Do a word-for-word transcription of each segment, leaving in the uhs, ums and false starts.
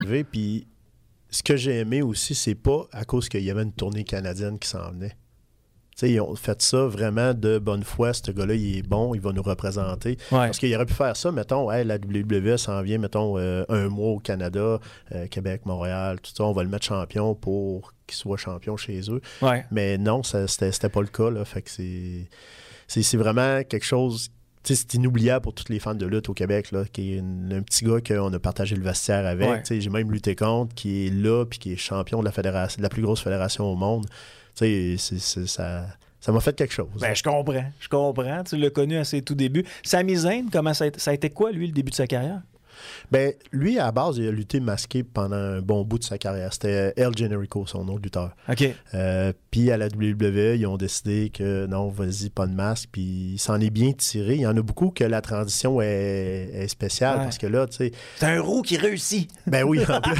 arrivé. Puis ce que j'ai aimé aussi, c'est pas à cause qu'il y avait une tournée canadienne qui s'en venait. T'sais, ils ont fait ça vraiment de bonne foi. Ce gars-là, il est bon, il va nous représenter. Ouais. Parce qu'il aurait pu faire ça, mettons, hey, la W W E s'en vient, mettons, euh, un mois au Canada, euh, Québec, Montréal, tout ça, on va le mettre champion pour qu'il soit champion chez eux. Ouais. Mais non, ça, c'était, c'était pas le cas, là. Fait que c'est, c'est, c'est vraiment quelque chose... T'sais, c'est inoubliable pour tous les fans de lutte au Québec, là, qui est une, un petit gars qu'on a partagé le vestiaire avec. Ouais. J'ai même lutté contre, qui est là, puis qui est champion de la fédération, de la plus grosse fédération au monde. C'est, c'est, ça, ça m'a fait quelque chose. Ben, je comprends. Je comprends. Tu l'as connu à ses tout débuts. Sami Zayn, comment ça a, été, ça a été quoi, lui, le début de sa carrière? Ben, lui, à la base, il a lutté masqué pendant un bon bout de sa carrière. C'était El Generico, son nom de lutteur. OK. Euh, puis à la W W E, ils ont décidé que non, vas-y, pas de masque. Puis il s'en est bien tiré. Il y en a beaucoup que la transition est, est spéciale Ouais. parce que là, tu sais... C'est un roux qui réussit. Ben oui, en plus.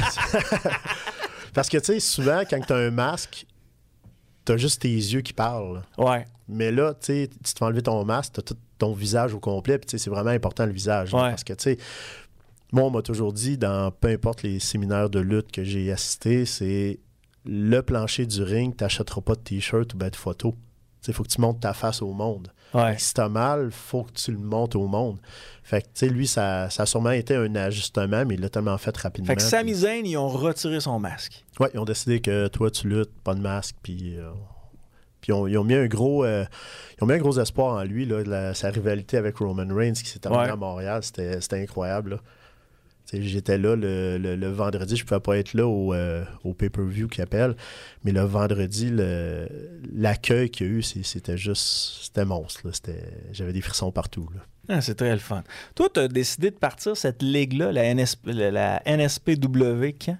Parce que, tu sais, souvent, quand tu as un masque, tu as juste tes yeux qui parlent. Ouais. Mais là, tu sais, tu te fais enlever ton masque, tu as tout ton visage au complet. Puis, tu sais, c'est vraiment important le visage. Ouais. Là, parce que, tu sais, moi, on m'a toujours dit, dans peu importe les séminaires de lutte que j'ai assistés, c'est le plancher du ring, tu n'achèteras pas de t-shirt ou ben de photos. Il faut que tu montes ta face au monde. Ouais. Si tu as mal, il faut que tu le montes au monde. Fait que, tu sais, lui, ça, ça a sûrement été un ajustement, mais il l'a tellement fait rapidement. Fait que Sami puis... Zayn, ils ont retiré son masque. Oui, ils ont décidé que toi, tu luttes, pas de masque, puis... Euh... Puis ils ont, ils ont mis un gros euh, ils ont mis un gros espoir en lui, là, la, sa rivalité avec Roman Reigns qui s'est terminée ouais. à Montréal, c'était, c'était incroyable. Là. J'étais là le, le, le vendredi, je ne pouvais pas être là au, euh, au pay-per-view qu'il appelle, mais le vendredi, le, l'accueil qu'il y a eu, c'est, c'était juste, c'était monstre. Là. C'était, j'avais des frissons partout. Là. Ah, c'est très le fun. Toi, tu as décidé de partir cette ligue-là, la, N S P, la N S P W, quand?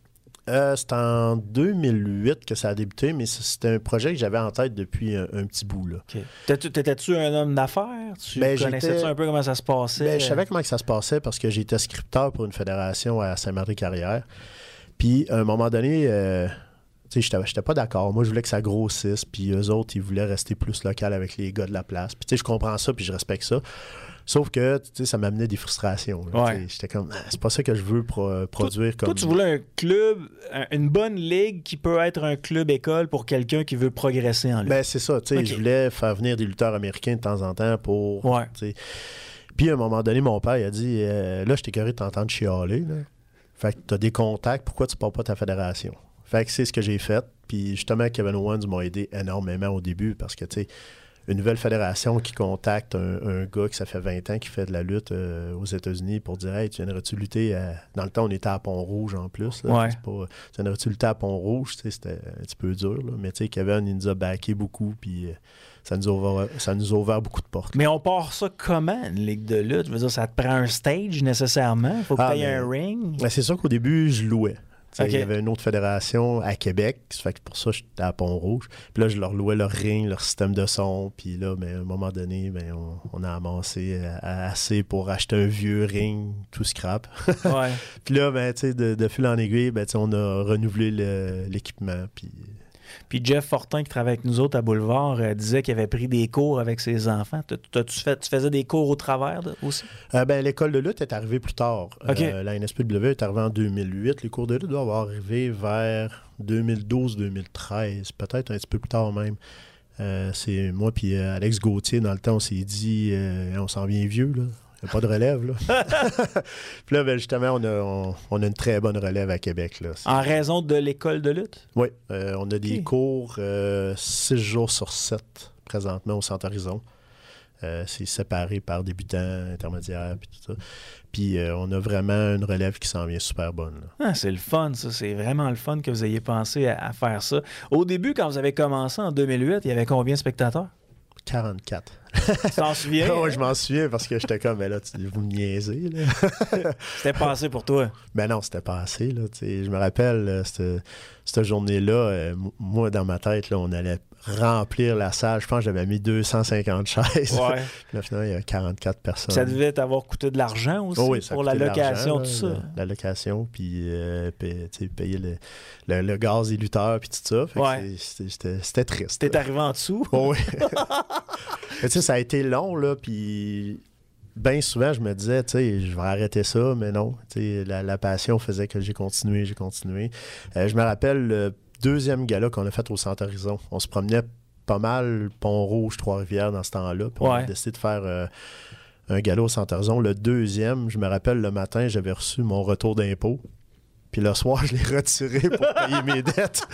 Euh, c'était en deux mille huit que ça a débuté, mais c'était un projet que j'avais en tête depuis un, un petit bout. Là. Okay. T'étais-tu un homme d'affaires? Tu ben, connaissais-tu un peu comment ça se passait? Ben, je savais comment que ça se passait parce que j'étais scripteur pour une fédération à Saint-Marie-Carrière. Puis, à un moment donné, euh, tu sais, j'étais, j'étais pas d'accord. Moi, je voulais que ça grossisse, puis eux autres, ils voulaient rester plus local avec les gars de la place. Puis, tu sais, je comprends ça, puis je respecte ça. Sauf que, tu sais, ça m'amenait des frustrations. Là, ouais. J'étais comme, ah, c'est pas ça que je veux pro- produire. Toi, comme... toi, tu voulais un club, une bonne ligue qui peut être un club-école pour quelqu'un qui veut progresser en lutte. Ben, c'est ça. Tu sais, okay. Je voulais faire venir des lutteurs américains de temps en temps pour... Ouais. Tu sais. Puis, à un moment donné, mon père, il a dit, euh, là, je t'ai carré de t'entendre chialer. Là. Fait que t'as des contacts, pourquoi tu pars pas ta fédération? Fait que c'est ce que j'ai fait. Puis, justement, Kevin Owens m'a aidé énormément au début parce que, tu sais, une nouvelle fédération qui contacte un, un gars qui ça fait vingt ans qui fait de la lutte euh, aux États-Unis pour dire « Hey, tu viendrais-tu lutter à... » Dans le temps, on était à Pont-Rouge en plus. Là, ouais. c'est pas... Tu viendrais-tu lutter à Pont-Rouge? C'était un petit peu dur. Là. Mais tu sais, Kevin, il nous a backé beaucoup puis euh, ça, nous a ouvert, ça nous a ouvert beaucoup de portes. Mais on part ça comment, une ligue de lutte? Je veux dire, ça te prend un stage nécessairement? Il faut que ah, tu aies un ring? Ben, c'est sûr qu'au début, je louais. Okay. Il y avait une autre fédération à Québec, ça fait que pour ça, j'étais à Pont-Rouge. Puis là, je leur louais leur ring, leur système de son. Puis là, ben, à un moment donné, ben, on, on a amassé assez pour acheter un vieux ring tout scrap. Ouais. Puis là, ben, de, de fil en aiguille, ben, on a renouvelé le, l'équipement. Puis... Puis Jeff Fortin, qui travaille avec nous autres à Boulevard, euh, disait qu'il avait pris des cours avec ses enfants. T'as-tu fait, tu faisais des cours au travers de, aussi? Euh, ben, l'école de lutte est arrivée plus tard. Okay. Euh, la N S P W est arrivée en deux mille huit. Les cours de lutte doivent avoir arrivé vers deux mille douze deux mille treize, peut-être un petit peu plus tard même. Euh, c'est moi puis euh, Alex Gauthier, dans le temps, on s'est dit, euh, on s'en vient vieux, là. Il n'y a pas de relève, là. Puis là, ben, justement, on a, on, on a une très bonne relève à Québec, là. En raison de l'école de lutte? Oui. Euh, on a des okay. cours euh, six jours sur sept, présentement, au Centre Horizon. Euh, c'est séparé par débutants, intermédiaires, puis tout ça. Puis euh, on a vraiment une relève qui s'en vient super bonne. Là. Ah, c'est le fun, ça. C'est vraiment le fun que vous ayez pensé à, à faire ça. Au début, quand vous avez commencé en deux mille huit, il y avait combien de spectateurs? quarante-quatre. Tu t'en souviens? Oui, je m'en souviens parce que j'étais comme, ben là, tu, vous me niaisez. Là. C'était pas assez pour toi? Ben non, c'était pas assez. Là, je me rappelle, cette, cette journée-là, euh, moi, dans ma tête, là, on allait remplir la salle. Je pense que j'avais mis deux cent cinquante chaises. Ouais. Là, finalement, il y a quarante-quatre personnes. Ça devait t'avoir coûté de l'argent aussi, oh oui, pour la location, tout ça. La, la location, puis euh, payer, payer le, le, le gaz des lutteurs, puis tout ça. Fait ouais. que c'était, c'était, c'était triste. T'es arrivé en dessous? Oh, oui. Mais tu sais, ça a été long, là, puis bien souvent, je me disais, tu sais, je vais arrêter ça, mais non. Tu sais, la, la passion faisait que j'ai continué, j'ai continué. Euh, je me rappelle le deuxième gala qu'on a fait au Centre Horizon. On se promenait pas mal Pont-Rouge, Trois-Rivières dans ce temps-là. Puis on Ouais. a décidé de faire euh, un gala au Centre Horizon. Le deuxième, je me rappelle, le matin, j'avais reçu mon retour d'impôt. Puis le soir, je l'ai retiré pour payer mes dettes.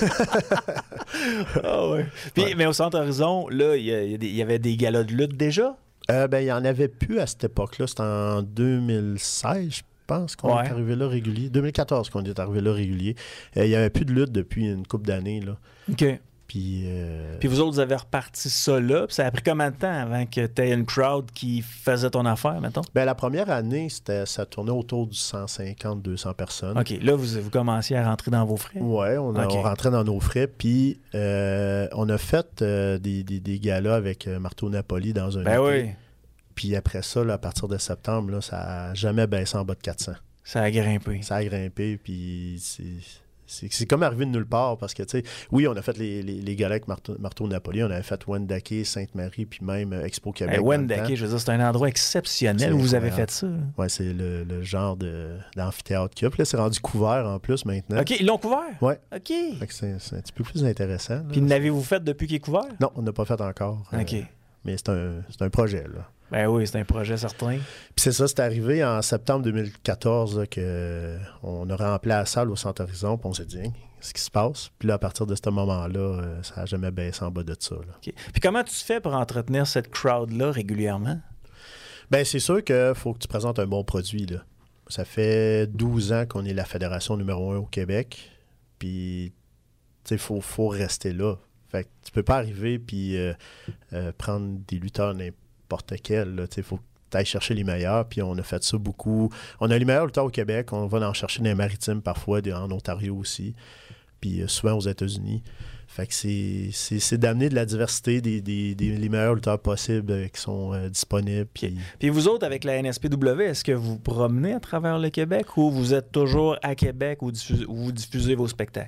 Ah ouais. Puis, Ouais. mais au Centre Horizon, là, il y, a- il y a des- il y avait des galas de lutte déjà? Euh, ben, il n'y en avait plus à cette époque-là. C'était en deux mille seize, je pense, qu'on Ouais. est arrivé là régulier. deux mille quatorze qu'on est arrivé là régulier. Euh, il n'y avait plus de lutte depuis une couple d'années, là. OK. Puis, euh, Puis vous autres, vous avez reparti ça là. Puis ça a pris combien de temps avant que tu aies une crowd qui faisait ton affaire, mettons? ben, la première année, c'était, ça tournait autour du cent cinquante à deux cents personnes. OK. Là, vous, vous commenciez à rentrer dans vos frais. Ouais, on, a- Ok. on rentrait dans nos frais. Puis, euh, on a fait euh, des, des, des galas avec euh, Marteau Napoli dans un Ben été. oui. Puis après ça, là, à partir de septembre, là, ça n'a jamais baissé en bas de quatre cents. Ça a grimpé. Ça a grimpé, puis c'est, c'est, c'est comme arrivé de nulle part, parce que, tu sais, oui, on a fait les, les, les galas avec Marteau, Marteau Napoli, on avait fait Wendake, Sainte-Marie, puis même euh, Expo Québec. Hey, dans le Wendake, temps. je veux dire, c'est un endroit exceptionnel C'est où vous avez incroyable. fait ça. Ouais, c'est le, le genre de, d'amphithéâtre qu'il y a. Puis là, c'est rendu couvert en plus maintenant. OK, ils l'ont couvert? Ouais. OK. Fait que c'est, c'est un petit peu plus intéressant. là. Puis n'avez-vous fait depuis qu'il est couvert? Non, on n'a pas fait encore. euh, OK. mais c'est un, c'est un projet, là. Ben oui, c'est un projet certain. Puis c'est ça, c'est arrivé en septembre deux mille quatorze là, que on a rempli la salle au Centre Horizon, puis on s'est dit, hein, qu'est-ce qui se passe? Puis là, à partir de ce moment-là, euh, ça n'a jamais baissé en bas de ça. Là. OK. Puis comment tu fais pour entretenir cette crowd-là régulièrement? Bien, c'est sûr qu'il faut que tu présentes un bon produit. Là. Ça fait douze ans qu'on est la fédération numéro un au Québec, puis il faut, faut rester là. Fait que tu peux pas arriver puis euh, euh, prendre des lutteurs n'importe quels. Il faut que tu ailles chercher les meilleurs, puis on a fait ça beaucoup. On a les meilleurs lutteurs au Québec, on va en chercher dans les maritimes parfois, des- en Ontario aussi, puis euh, souvent aux États-Unis. Fait que c'est, c'est, c'est d'amener de la diversité, des, des, des- les meilleurs lutteurs possibles euh, qui sont euh, disponibles. Puis, Puis vous autres, avec la N S P W, est-ce que vous promenez à travers le Québec ou vous êtes toujours à Québec où, diffuse- où vous diffusez vos spectacles?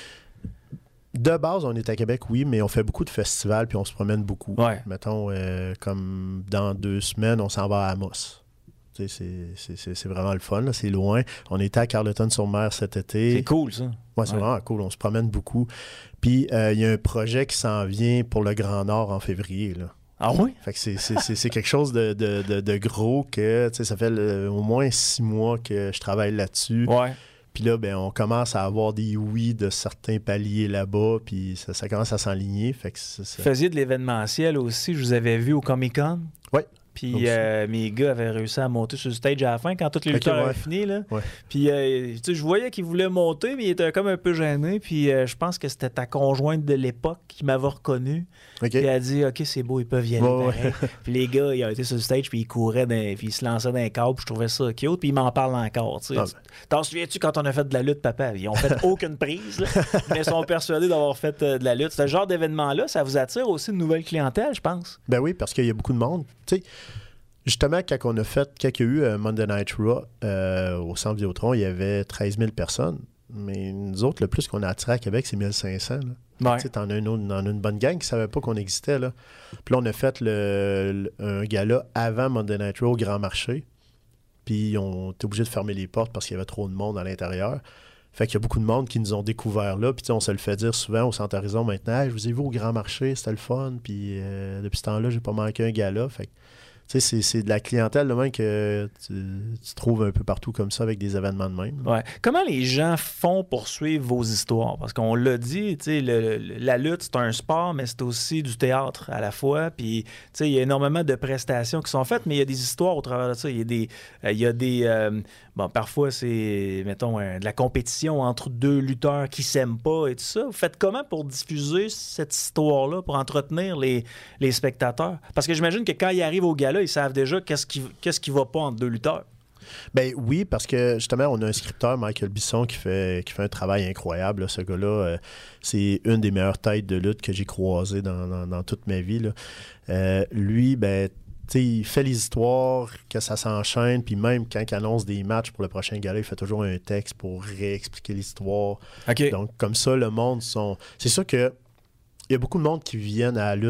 de base, on est à Québec, oui, mais on fait beaucoup de festivals, puis on se promène beaucoup. Ouais. Mettons, euh, comme dans deux semaines, on s'en va à Amos. Tu sais, C'est, c'est, c'est, c'est vraiment le fun, là, c'est loin. On était à Carleton-sur-Mer cet été. C'est cool, ça. Ouais, c'est Ouais. vraiment cool. On se promène beaucoup. Puis, euh, il y a un projet qui s'en vient pour le Grand Nord en février. Là. Ah oui? Fait que c'est, c'est, c'est, c'est quelque chose de, de, de, de gros que, tu sais, ça fait le- au moins six mois que je travaille là-dessus. Ouais. Puis là, ben, on commence à avoir des oui de certains paliers là-bas, puis ça, ça commence à s'enligner. Fait que c'est ça. Vous faisiez de l'événementiel aussi. Je vous avais vu au Comic-Con. Oui. Puis Aussi. euh, mes gars avaient réussi à monter sur le stage à la fin quand tous les Ok, lutteurs ouais. avaient fini. Là. Ouais. Puis euh, tu sais, je voyais qu'ils voulaient monter, mais ils étaient comme un peu gênés. Puis euh, je pense que c'était ta conjointe de l'époque qui m'avait reconnu. OK. Puis elle a dit OK, c'est beau, ils peuvent y aller. Ouais, pareil. Puis les gars, ils ont été sur le stage, puis ils couraient, dans- puis ils se lançaient dans les câbles. Puis je trouvais ça cute. Puis ils m'en parlent encore. tu sais. Ah, T'en souviens-tu quand on a fait de la lutte, papa? Ils ont fait aucune prise, là, mais ils sont persuadés d'avoir fait euh, de la lutte. Ce genre d'événement-là, ça vous attire aussi une nouvelle clientèle, je pense. Ben oui, parce qu'il y a beaucoup de monde. Tu sais, justement, quand on a fait, quand il y a eu euh, Monday Night Raw euh, au Centre Vidéotron, il y avait treize mille personnes. Mais nous autres, le plus qu'on a attiré à Québec, c'est mille cinq cents. Là. Ouais. Tu sais, t'en as une, autre- t'en as une bonne gang qui ne savait pas qu'on existait. Là. Puis là, on a fait le, le- un gala avant Monday Night Raw au Grand Marché. Puis on était obligé de fermer les portes parce qu'il y avait trop de monde à l'intérieur. Fait qu'il y a beaucoup de monde qui nous ont découvert là. Puis tu sais, on se le fait dire souvent au Centre Horizon maintenant. Hey, je vous ai vu au Grand Marché, c'était le fun. Puis euh, depuis ce temps-là, j'ai pas manqué un gala. Fait que tu sais, c'est, c'est de la clientèle de même que tu, tu trouves un peu partout comme ça avec des événements de même. Ouais. Comment les gens font pour suivre vos histoires? Parce qu'on l'a dit, tu sais, le- le- la lutte, c'est un sport, mais c'est aussi du théâtre à la fois. Puis, tu sais, il y a énormément de prestations qui sont faites, mais il y a des histoires au travers de ça. Il y a des... euh, il y a des euh, bon, parfois, c'est, mettons, euh, de la compétition entre deux lutteurs qui s'aiment pas et tout ça. Vous faites comment pour diffuser cette histoire-là, pour entretenir les, les spectateurs? Parce que j'imagine que quand ils arrivent au gala, ils savent déjà qu'est-ce qui, qu'est-ce qui va pas entre deux lutteurs. Ben oui, parce que justement, on a un scripteur, Michael Bisson, qui fait, qui fait un travail incroyable. Là. Ce gars-là, euh, c'est une des meilleures têtes de lutte que j'ai croisées dans, dans, dans toute ma vie. Là. Euh, lui, ben, tu sais, il fait les histoires, que ça s'enchaîne, puis même quand il annonce des matchs pour le prochain gala, il fait toujours un texte pour réexpliquer l'histoire. OK. Donc, comme ça, le monde sont. C'est sûr que il y a beaucoup de monde qui viennent à la lutte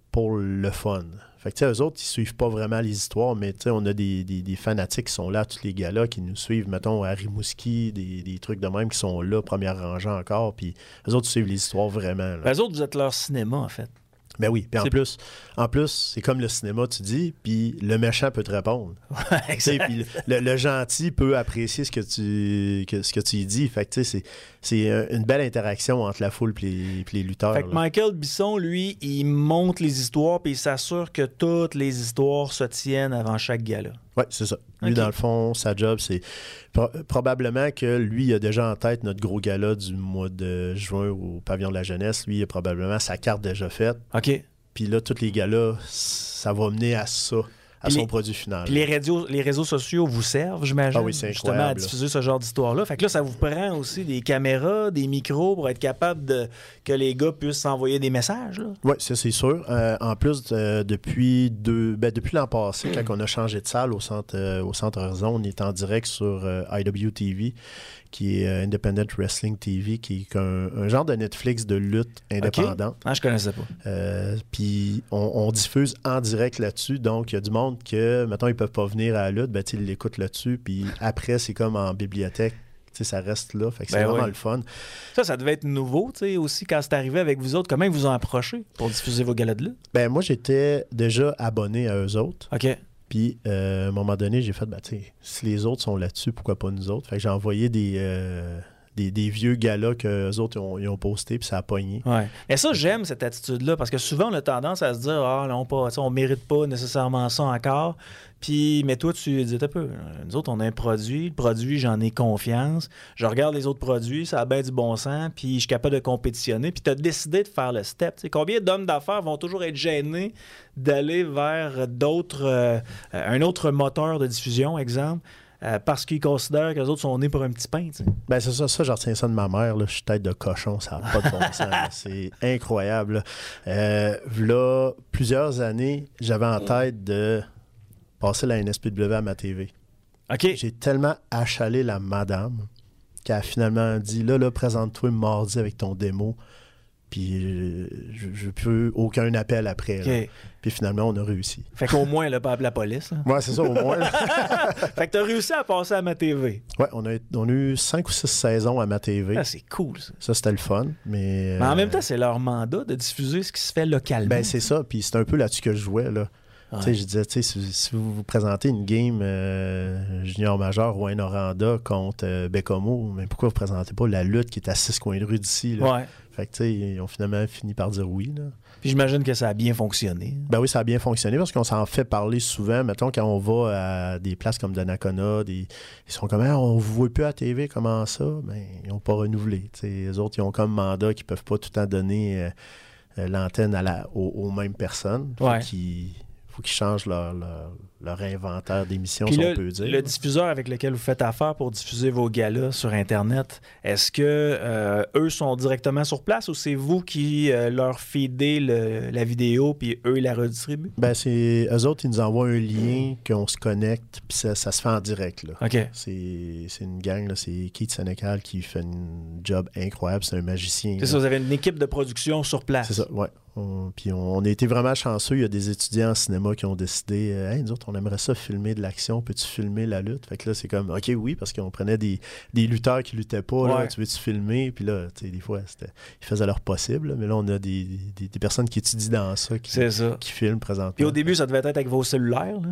pour le fun. Fait que, tu sais, eux autres, ils suivent pas vraiment les histoires, mais, tu sais, on a des, des, des fanatiques qui sont là, tous les gars-là, qui nous suivent, mettons, à Rimouski, des, des trucs de même qui sont là, première rangée encore, puis eux autres, ils suivent les histoires vraiment. Ben, eux autres, vous êtes leur cinéma, en fait. Ben oui, puis en C'est- plus, en plus, c'est comme le cinéma, tu dis, puis le méchant peut te répondre. Ouais, Tu sais, exact. puis le, le gentil peut apprécier ce que tu, que, ce que tu y dis. Fait que, tu sais, c'est, c'est un- une belle interaction entre la foule et les, puis les lutteurs. Fait que là. Michael Bisson, lui, il monte les histoires puis il s'assure que toutes les histoires se tiennent avant chaque gala. Oui, c'est ça. Lui, Ok. dans le fond, sa job, c'est pro- probablement que lui, il a déjà en tête notre gros gala du mois de juin au Pavillon de la Jeunesse. Lui, il a probablement sa carte déjà faite. OK. Puis là, tous les galas, ça va mener à ça, à Puis son les- produit final. Puis les, radios, les réseaux sociaux vous servent, j'imagine, Ah oui, c'est justement à incroyable, là. diffuser ce genre d'histoire-là. Fait que là, ça vous prend aussi des caméras, des micros pour être capable de que les gars puissent s'envoyer des messages. Là. Oui, ça c'est sûr. Euh, en plus, euh, depuis deux, ben, depuis l'an passé, quand on a changé de salle au centre, euh, au centre Horizon, on est en direct sur euh, I W T V, qui est euh, Independent Wrestling T V, qui est un, un genre de Netflix de lutte indépendante. Ah, je connaissais pas. Euh, Puis on, on diffuse en direct là-dessus. Donc, il y a du monde que, mettons, ils peuvent pas venir à la lutte, ben, tu sais, ils l'écoutent là-dessus. Puis après, c'est comme en bibliothèque. Tu sais, ça reste là. Fait que c'est Ben vraiment oui. le fun. Ça, ça devait être nouveau, tu sais, aussi, quand c'est arrivé avec vous autres. Comment ils vous ont approché pour diffuser vos galas de lutte? Ben, moi, j'étais déjà abonné à eux autres. OK. Puis, euh, à un moment donné, j'ai fait, ben, tu sais, si les autres sont là-dessus, pourquoi pas nous autres? Fait que j'ai envoyé des, euh, des, des vieux galas qu'eux autres ils ont, ils ont postés, puis ça a pogné. Ouais. Et ça, j'aime cette attitude-là, parce que souvent, on a tendance à se dire, ah, non, pas, tu sais, on mérite pas nécessairement ça encore. Puis, mais toi, tu dis un peu, nous autres, on a un produit, le produit, j'en ai confiance. Je regarde les autres produits, ça a bien du bon sens, puis je suis capable de compétitionner. Puis, tu as décidé de faire le step. Tu sais, combien d'hommes d'affaires vont toujours être gênés d'aller vers d'autres, euh, un autre moteur de diffusion, exemple, euh, parce qu'ils considèrent que les autres sont nés pour un petit pain, tu sais. Ben, c'est ça, ça, je retiens ça de ma mère, là. Je suis tête de cochon, ça n'a pas de bon sens. là. C'est incroyable. Là, euh, v'là plusieurs années, j'avais en tête de passer la N S P W à ma T V. OK. J'ai tellement achalé la madame qu'elle a finalement dit, là, là, présente-toi mardi avec ton démo. Puis euh, je je peux aucun appel après. là. OK. Puis finalement, on a réussi. Fait qu'au moins, elle n'a pas appelé la police. là. Ouais, c'est ça, au moins. là. Fait que tu as réussi à passer à ma T V. Ouais, on a, on a eu cinq ou six saisons à ma T V. Ah, c'est cool, ça. Ça, c'était le fun. Mais, Mais en euh, même temps, c'est leur mandat de diffuser ce qui se fait localement. ben, c'est ça. Puis c'est un peu là-dessus que je jouais. Là. Ouais. Tu sais, je disais, tu sais, si, si vous vous présentez une game euh, junior majeur ou un Oranda contre euh, Bécomo, mais pourquoi vous présentez pas la lutte qui est à six coins de rue d'ici? Là? Ouais. Fait que, tu sais, ils ont finalement fini par dire oui. Là. Puis j'imagine que ça a bien fonctionné. Ben oui, ça a bien fonctionné parce qu'on s'en fait parler souvent. Mettons, quand on va à des places comme Donnacona, des... ils sont comme, ah, on vous voit plus à la T V, comment ça? Ben, ils n'ont pas renouvelé. T'sais, les autres, ils ont comme mandat qu'ils peuvent pas tout le temps donner euh, euh, l'antenne à la... aux, aux mêmes personnes. Faut Ouais. qu'ils... faut qu'ils changent leur, leur, leur inventaire d'émissions, Puis si là, on peut dire. le diffuseur avec lequel vous faites affaire pour diffuser vos galas sur Internet, est-ce que euh, eux sont directement sur place ou c'est vous qui euh, leur feedez le- la vidéo puis eux ils la redistribuent? Ben, c'est... Eux autres, ils nous envoient un lien qu'on se connecte, puis ça, ça se fait en direct, là. OK. C'est, c'est une gang, là. C'est Keith Sénécal qui fait un job incroyable. C'est un magicien. C'est là. ça, vous avez une équipe de production sur place. C'est ça, oui. On, puis on, on a été vraiment chanceux. Il y a des étudiants en cinéma qui ont décidé euh, hey, nous autres, on aimerait ça filmer de l'action. Peux-tu filmer la lutte? Fait que là, c'est comme OK, oui, parce qu'on prenait des, des lutteurs qui luttaient pas. Là, Ouais. tu veux-tu filmer? Puis là, tu sais, des fois, c'était, ils faisaient leur possible. là, mais là, on a des, des, des personnes qui étudient dans ça, qui, C'est ça. qui filment présentement. Puis au début, ça devait être avec vos cellulaires. Là.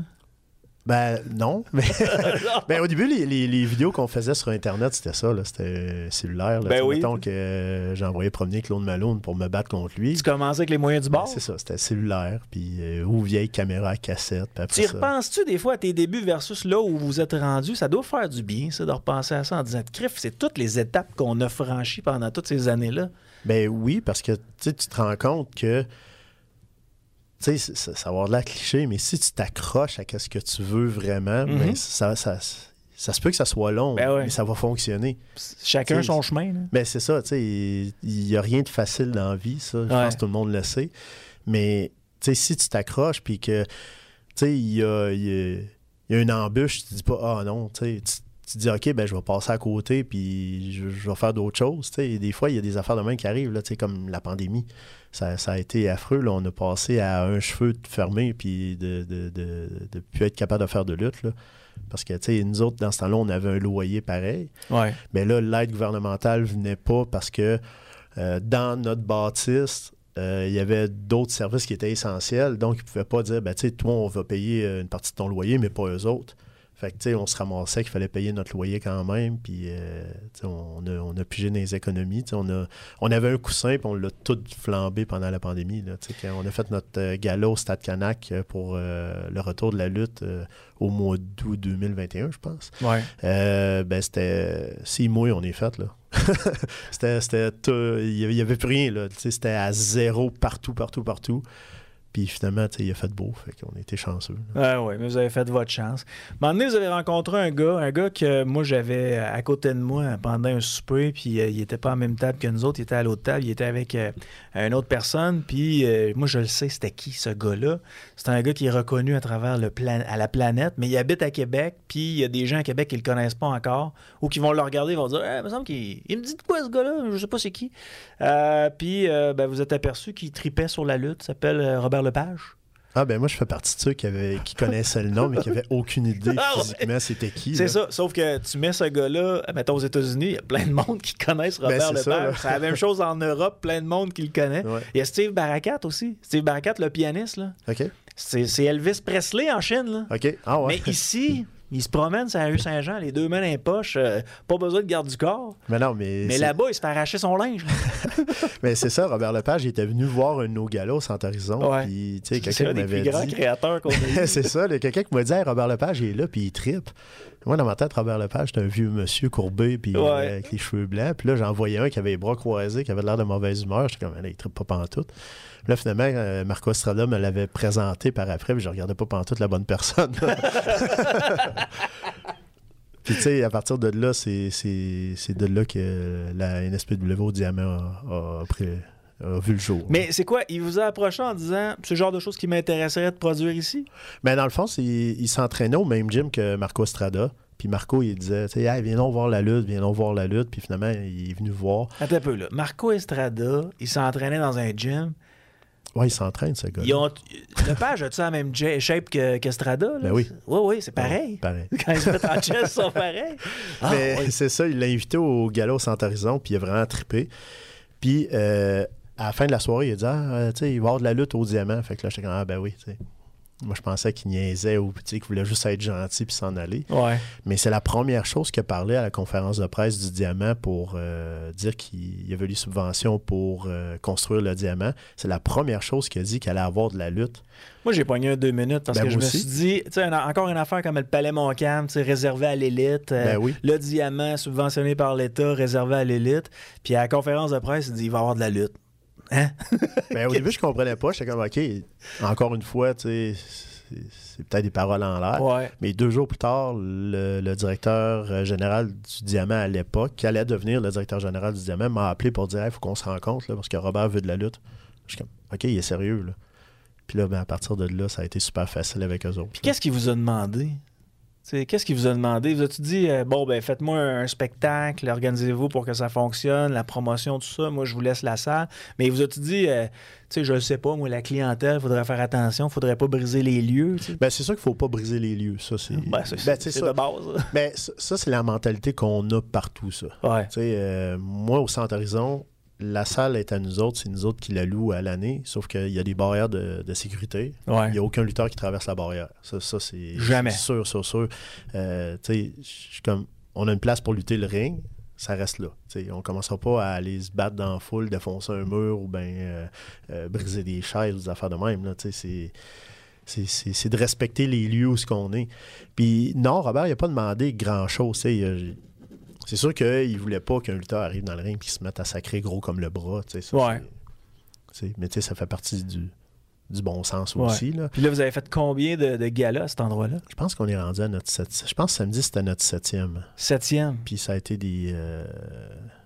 Ben non. Mais ben, au début, les, les- les vidéos qu'on faisait sur Internet, c'était ça. Là, c'était cellulaire. Là, Ben Tu sais, oui. Mettons que euh, j'envoyais promener Claude Malone pour me battre contre lui. Tu commençais avec les moyens du Ben, bord. c'est ça, c'était cellulaire, puis euh, ou vieille caméra à cassette. Puis après Tu y ça- repenses-tu des fois à tes débuts versus là où vous êtes rendu? Ça doit faire du bien, ça, de repenser à ça en disant, crif, c'est toutes les étapes qu'on a franchies pendant toutes ces années-là. Ben oui, parce que tu sais, tu te rends compte que, tu sais, ça, ça va avoir de la cliché, mais si tu t'accroches à ce que tu veux vraiment, Mhm. ben, ça, ça, ça se peut que ça soit long, Ben ouais. mais ça va fonctionner. Chacun T'sais, son chemin. Là. Ben c'est ça, tu sais, il n'y a rien de facile dans la vie, ça, je Ouais. pense que tout le monde le sait. Mais, tu sais, si tu t'accroches, puis que, tu sais, il y a, il y a- il y a une embûche, tu te dis pas, ah non, tu sais, tu tu te dis, OK, ben je vais passer à côté, puis je, je vais faire d'autres choses. T'sais. Des fois, il y a des affaires de même qui arrivent, là, comme la pandémie. Ça, ça a été affreux. Là. On a passé à un cheveu de fermé, puis de ne de, de, de plus être capable de faire de lutte. Là. Parce que, tu sais, nous autres, dans ce temps-là, on avait un loyer pareil. Ouais. Mais là, l'aide gouvernementale ne venait pas parce que euh, dans notre bâtisse, euh, il y avait d'autres services qui étaient essentiels. Donc, ils ne pouvaient pas dire, ben, tu sais, toi, on va payer une partie de ton loyer, mais pas eux autres. Fait que, tu sais, on se ramassait qu'il fallait payer notre loyer quand même, puis, euh, tu sais, on a, on a pigé dans les économies. Tu sais, on, a, on avait un coussin, puis on l'a tout flambé pendant la pandémie. Là, tu sais, quand on a fait notre euh, gala au Stade Canac pour euh, le retour de la lutte euh, au mois d'août deux mille vingt et un, je pense. Ouais. Euh, ben, c'était... Six mois, on est fait, là. c'était... c'était tout... Il n'y avait plus rien, là. Tu sais, c'était à zéro partout, partout, partout. Puis finalement, il a fait beau, fait qu'on était chanceux. Ah oui, mais vous avez fait votre chance. À un moment donné, vous avez rencontré un gars, un gars que moi, j'avais à côté de moi pendant un souper, puis euh, il était pas à la même table que nous autres, il était à l'autre table, il était avec euh, une autre personne, puis euh, moi, je le sais, c'était qui, ce gars-là? C'est un gars qui est reconnu à travers le plan- à la planète, mais il habite à Québec, puis il y a des gens à Québec qui le connaissent pas encore, ou qui vont le regarder, ils vont dire hey, « il me semble qu'il il me dit de quoi, ce gars-là? Je sais pas c'est qui. Euh, » Puis euh, ben, vous êtes aperçu qu'il tripait sur la lutte, il s'appelle euh, Robert Lepage. Ah ben moi, je fais partie de ceux qui, avaient, qui connaissaient le nom, mais qui n'avaient aucune idée ah ouais. physiquement c'était qui. C'est là. ça, sauf que tu mets ce gars-là, mettons aux États-Unis, il y a plein de monde qui connaissent Robert ben, c'est Lepage. ça, C'est la même chose en Europe, plein de monde qui le connaît. Ouais. Il y a Steve Barakat aussi. Steve Barakat, le pianiste, là. OK. C'est, c'est Elvis Presley en Chine, là. OK. Ah ouais. Mais ici, il se promène sur la rue Saint-Jean, les deux mains dans les poches, euh, pas besoin de garde du corps. Mais non, mais. Mais c'est... là-bas, il se fait arracher son linge. mais c'est ça, Robert Lepage, il était venu voir un de nos galas au Centre-Horizon. Ouais. Puis, tu sais, C'est quelqu'un un des m'avait plus grands dit... créateurs qu'on a eu. c'est ça, là, quelqu'un qui m'a dit hey, Robert Lepage il est là, puis il trippe. Moi, dans ma tête, Robert Lepage, c'était un vieux monsieur courbé, puis ouais. euh, avec les cheveux blancs. Puis là, j'en voyais un qui avait les bras croisés, qui avait l'air de mauvaise humeur. J'étais comme, là, il trippe pas pantoute. Puis là, finalement, euh, Marco Estrada me l'avait présenté par après, puis je regardais pas pantoute la bonne personne. Puis, tu sais, à partir de là, c'est, c'est, c'est de là que la N S P W au Diamant a, a, pris, a vu le jour. Mais c'est quoi? Il vous a approché en disant c'est le genre de choses qui m'intéresserait de produire ici? Mais dans le fond, c'est, il s'entraînait au même gym que Marco Estrada. Puis Marco, il disait, tu sais, hey, viens donc voir la lutte, viens donc voir la lutte. Puis finalement, il est venu voir. Attends un peu, là. Marco Estrada, il s'entraînait dans un gym. Oui, il s'entraîne, ce gars-là. Ils ont... Lepage, as-tu la même j- shape que, qu'Estrada? Là? Ben oui. Oui, oui, c'est pareil. Ouais, pareil. Quand ils se mettent en chest, ils sont pareils. Ah, Mais oui. c'est ça, il l'a invité au gala au Centre-Horizon, puis il a vraiment trippé. Puis euh, à la fin de la soirée, il a dit, ah, euh, tu sais, il va y avoir de la lutte au diamant. Fait que là, j'étais comme, ah, ben oui, tu sais. Moi, je pensais qu'il niaisait ou qu'il voulait juste être gentil puis s'en aller. Ouais. Mais c'est la première chose qu'il a parlé à la conférence de presse du Diamant pour euh, dire qu'il y avait les subventions pour euh, construire le Diamant. C'est la première chose qu'il a dit qu'il allait avoir de la lutte. Moi, j'ai pogné un deux minutes parce ben que je aussi. me suis dit, tu sais, encore une affaire comme le Palais Montcalm, tu sais, réservé à l'élite. Euh, Ben oui. Le Diamant, subventionné par l'État, réservé à l'élite. Puis à la conférence de presse, il dit, il va y avoir de la lutte. Hein? Ben, au début, je comprenais pas. J'étais comme, OK, encore une fois, tu sais, c'est, c'est peut-être des paroles en l'air. Ouais. Mais deux jours plus tard, le, le directeur général du Diamant à l'époque, qui allait devenir le directeur général du Diamant, m'a appelé pour dire, il hey, faut qu'on se rencontre, là, parce que Robert veut de la lutte. Je suis comme, OK, il est sérieux, là. Puis là, ben, à partir de là, ça a été super facile avec eux autres. Puis qu'est-ce qu'il vous a demandé? T'sais, qu'est-ce qu'il vous a demandé? Vous a-tu dit, euh, bon, ben faites-moi un spectacle, organisez-vous pour que ça fonctionne, la promotion, tout ça, moi, je vous laisse la salle. Mais il vous a-tu dit, euh, tu sais, je le sais pas, moi, la clientèle, il faudrait faire attention, il faudrait pas briser les lieux? T'sais? Ben, c'est sûr qu'il faut pas briser les lieux, ça, c'est... Ben, c'est, ben, c'est, c'est ça, de base. ben, ça, ça, c'est la mentalité qu'on a partout, ça. Ouais. Tu sais, euh, moi, au Centre-Horizon, la salle est à nous autres, c'est nous autres qui la louent à l'année, sauf qu'il y a des barrières de, de sécurité. Ouais. Il n'y a aucun lutteur qui traverse la barrière. Ça, ça c'est Jamais. sûr, sûr, sûr. Euh, tu sais, je suis comme, on a une place pour lutter le ring, ça reste là. Tu sais, on ne commencera pas à aller se battre dans la foule, défoncer un mur ou bien euh, euh, briser des chaises ou des affaires de même. Là, tu sais, c'est... C'est, c'est, c'est de respecter les lieux où ce qu'on est. Puis non, Robert, il n'a pas demandé grand-chose. Tu sais, c'est sûr qu'il ne voulait pas qu'un lutteur arrive dans le ring et qu'il se mette à sacrer gros comme le bras. Ça, ouais. c'est, mais tu sais, ça fait partie du, du bon sens ouais. aussi. Là. Puis là, vous avez fait combien de, de galas à cet endroit-là? Je pense qu'on est rendu à notre septième. Je pense que samedi, c'était notre septième. Septième. Puis ça a été des... Euh,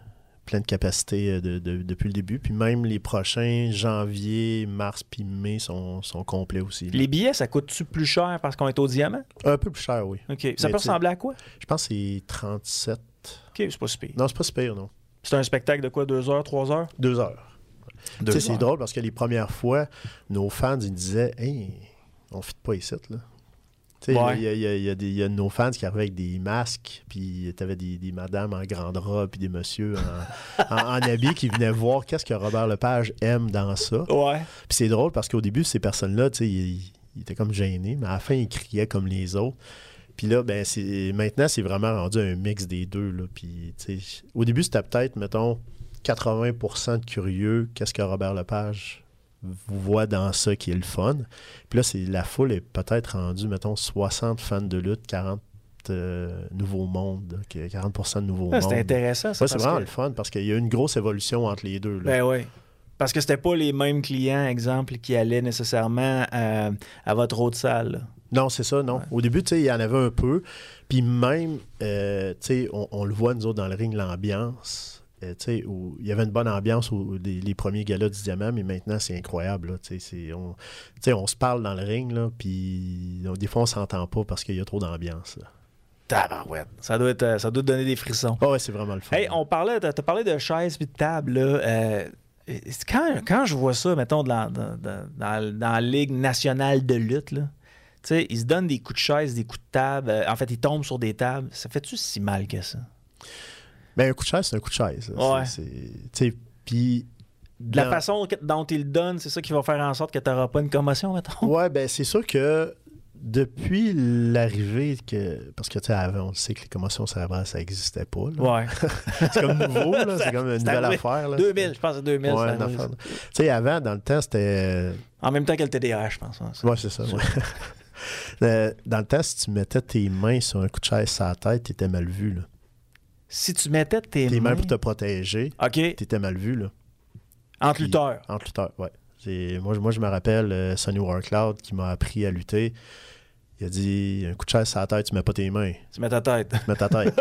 pleine capacité de, de, depuis le début. Puis même les prochains, janvier, mars puis mai, sont, sont complets aussi. Là. Les billets, ça coûte-tu plus cher parce qu'on est au diamant? Un peu plus cher, oui. OK. Ça Mais peut ressembler à quoi? Je pense que c'est trente-sept. OK, c'est pas si pire. Non, c'est pas si pire, non. C'est un spectacle de quoi? Deux heures, trois heures? Deux heures. Deux Tu sais, heures. c'est drôle parce que les premières fois, nos fans, ils disaient « Hey, on ne fit pas ici, là. » Tu sais, Ouais. il y, a, il y, a, il y, a des- il y a de nos fans qui arrivaient avec des masques, puis tu avais des, des madames en grand drap, puis des messieurs en, en, en habit qui venaient voir qu'est-ce que Robert Lepage aime dans ça. Ouais. Puis c'est drôle parce qu'au début, ces personnes-là, tu sais, ils, ils étaient comme gênés, mais à la fin, ils criaient comme les autres. Puis là, ben, c'est, maintenant, c'est vraiment rendu un mix des deux. Là. Puis, tu sais, au début, c'était peut-être, mettons, quatre-vingts pour cent de curieux, qu'est-ce que Robert Lepage voit dans ça qui est le fun. Puis là, c'est, la foule est peut-être rendue, mettons, soixante fans de lutte, quarante euh, nouveaux mondes, là, quarante pour cent de nouveaux Ah, mondes. c'est intéressant, ça. Ouais, c'est parce vraiment que- le fun parce qu'il y a une grosse évolution entre les deux. Là. Ben oui. Parce que c'était pas les mêmes clients, exemple, qui allaient nécessairement à, à votre autre salle. là. Non, c'est ça, non. Ouais. Au début, tu sais, il y en avait un peu. Puis même, euh, tu sais, on, on le voit, nous autres, dans le ring, l'ambiance. euh, tu sais, où il y avait une bonne ambiance aux les, les premiers galas du Diamant, mais maintenant, c'est incroyable. Là, tu sais, c'est- on, tu sais, on se parle dans le ring, là, puis donc, des fois, on s'entend pas parce qu'il y a trop d'ambiance. là. Tabarouette. Ça doit, être, euh, ça doit te donner des frissons. Ah ouais, c'est vraiment le fun. Hey, on parlait, t'as t'as parlé de chaises puis de table, là. Euh, c'est quand, quand je vois ça, mettons, dans, dans, dans, dans- dans la Ligue nationale de lutte, là, tu sais, ils se donnent des coups de chaise, des coups de table. euh, en fait, ils tombent sur des tables. Ça fait-tu si mal que ça? Ben, un coup de chaise, c'est un coup de chaise. là. Ouais. C'est- c'est- tu sais, puis... De la dans- façon que- dont ils le donnent, c'est ça qui va faire en sorte que tu n'auras pas une commotion, mettons? Ouais, ben c'est sûr que depuis l'arrivée que. Parce que tu sais, avant, on sait que les commotions cérébrales, ça n'existait pas. là. Ouais. C'est comme nouveau, là. C'est comme une C'est nouvelle arrivé. affaire. Là. deux mille, je pense que deux mille. Ouais, c'est une arrivé. affaire. Tu sais, avant, dans le temps, c'était. En même temps que le T D A H, je pense. hein, ça. Ouais, c'est ça. ouais. Euh, dans le temps, si tu mettais tes mains sur un coup de chaise sur la tête, t'étais mal vu. Là. Si tu mettais tes, Tes mains mains... pour te protéger, OK. t'étais mal vu. Là. Entre Puis- lutteurs. Entre lutteurs, ouais. C'est- Moi, je- moi, je me rappelle euh, Sonny Warcloud qui m'a appris à lutter. Il a dit un coup de chaise sur la tête, tu mets pas tes mains, Tu mets ta tête. tu mets ta tête.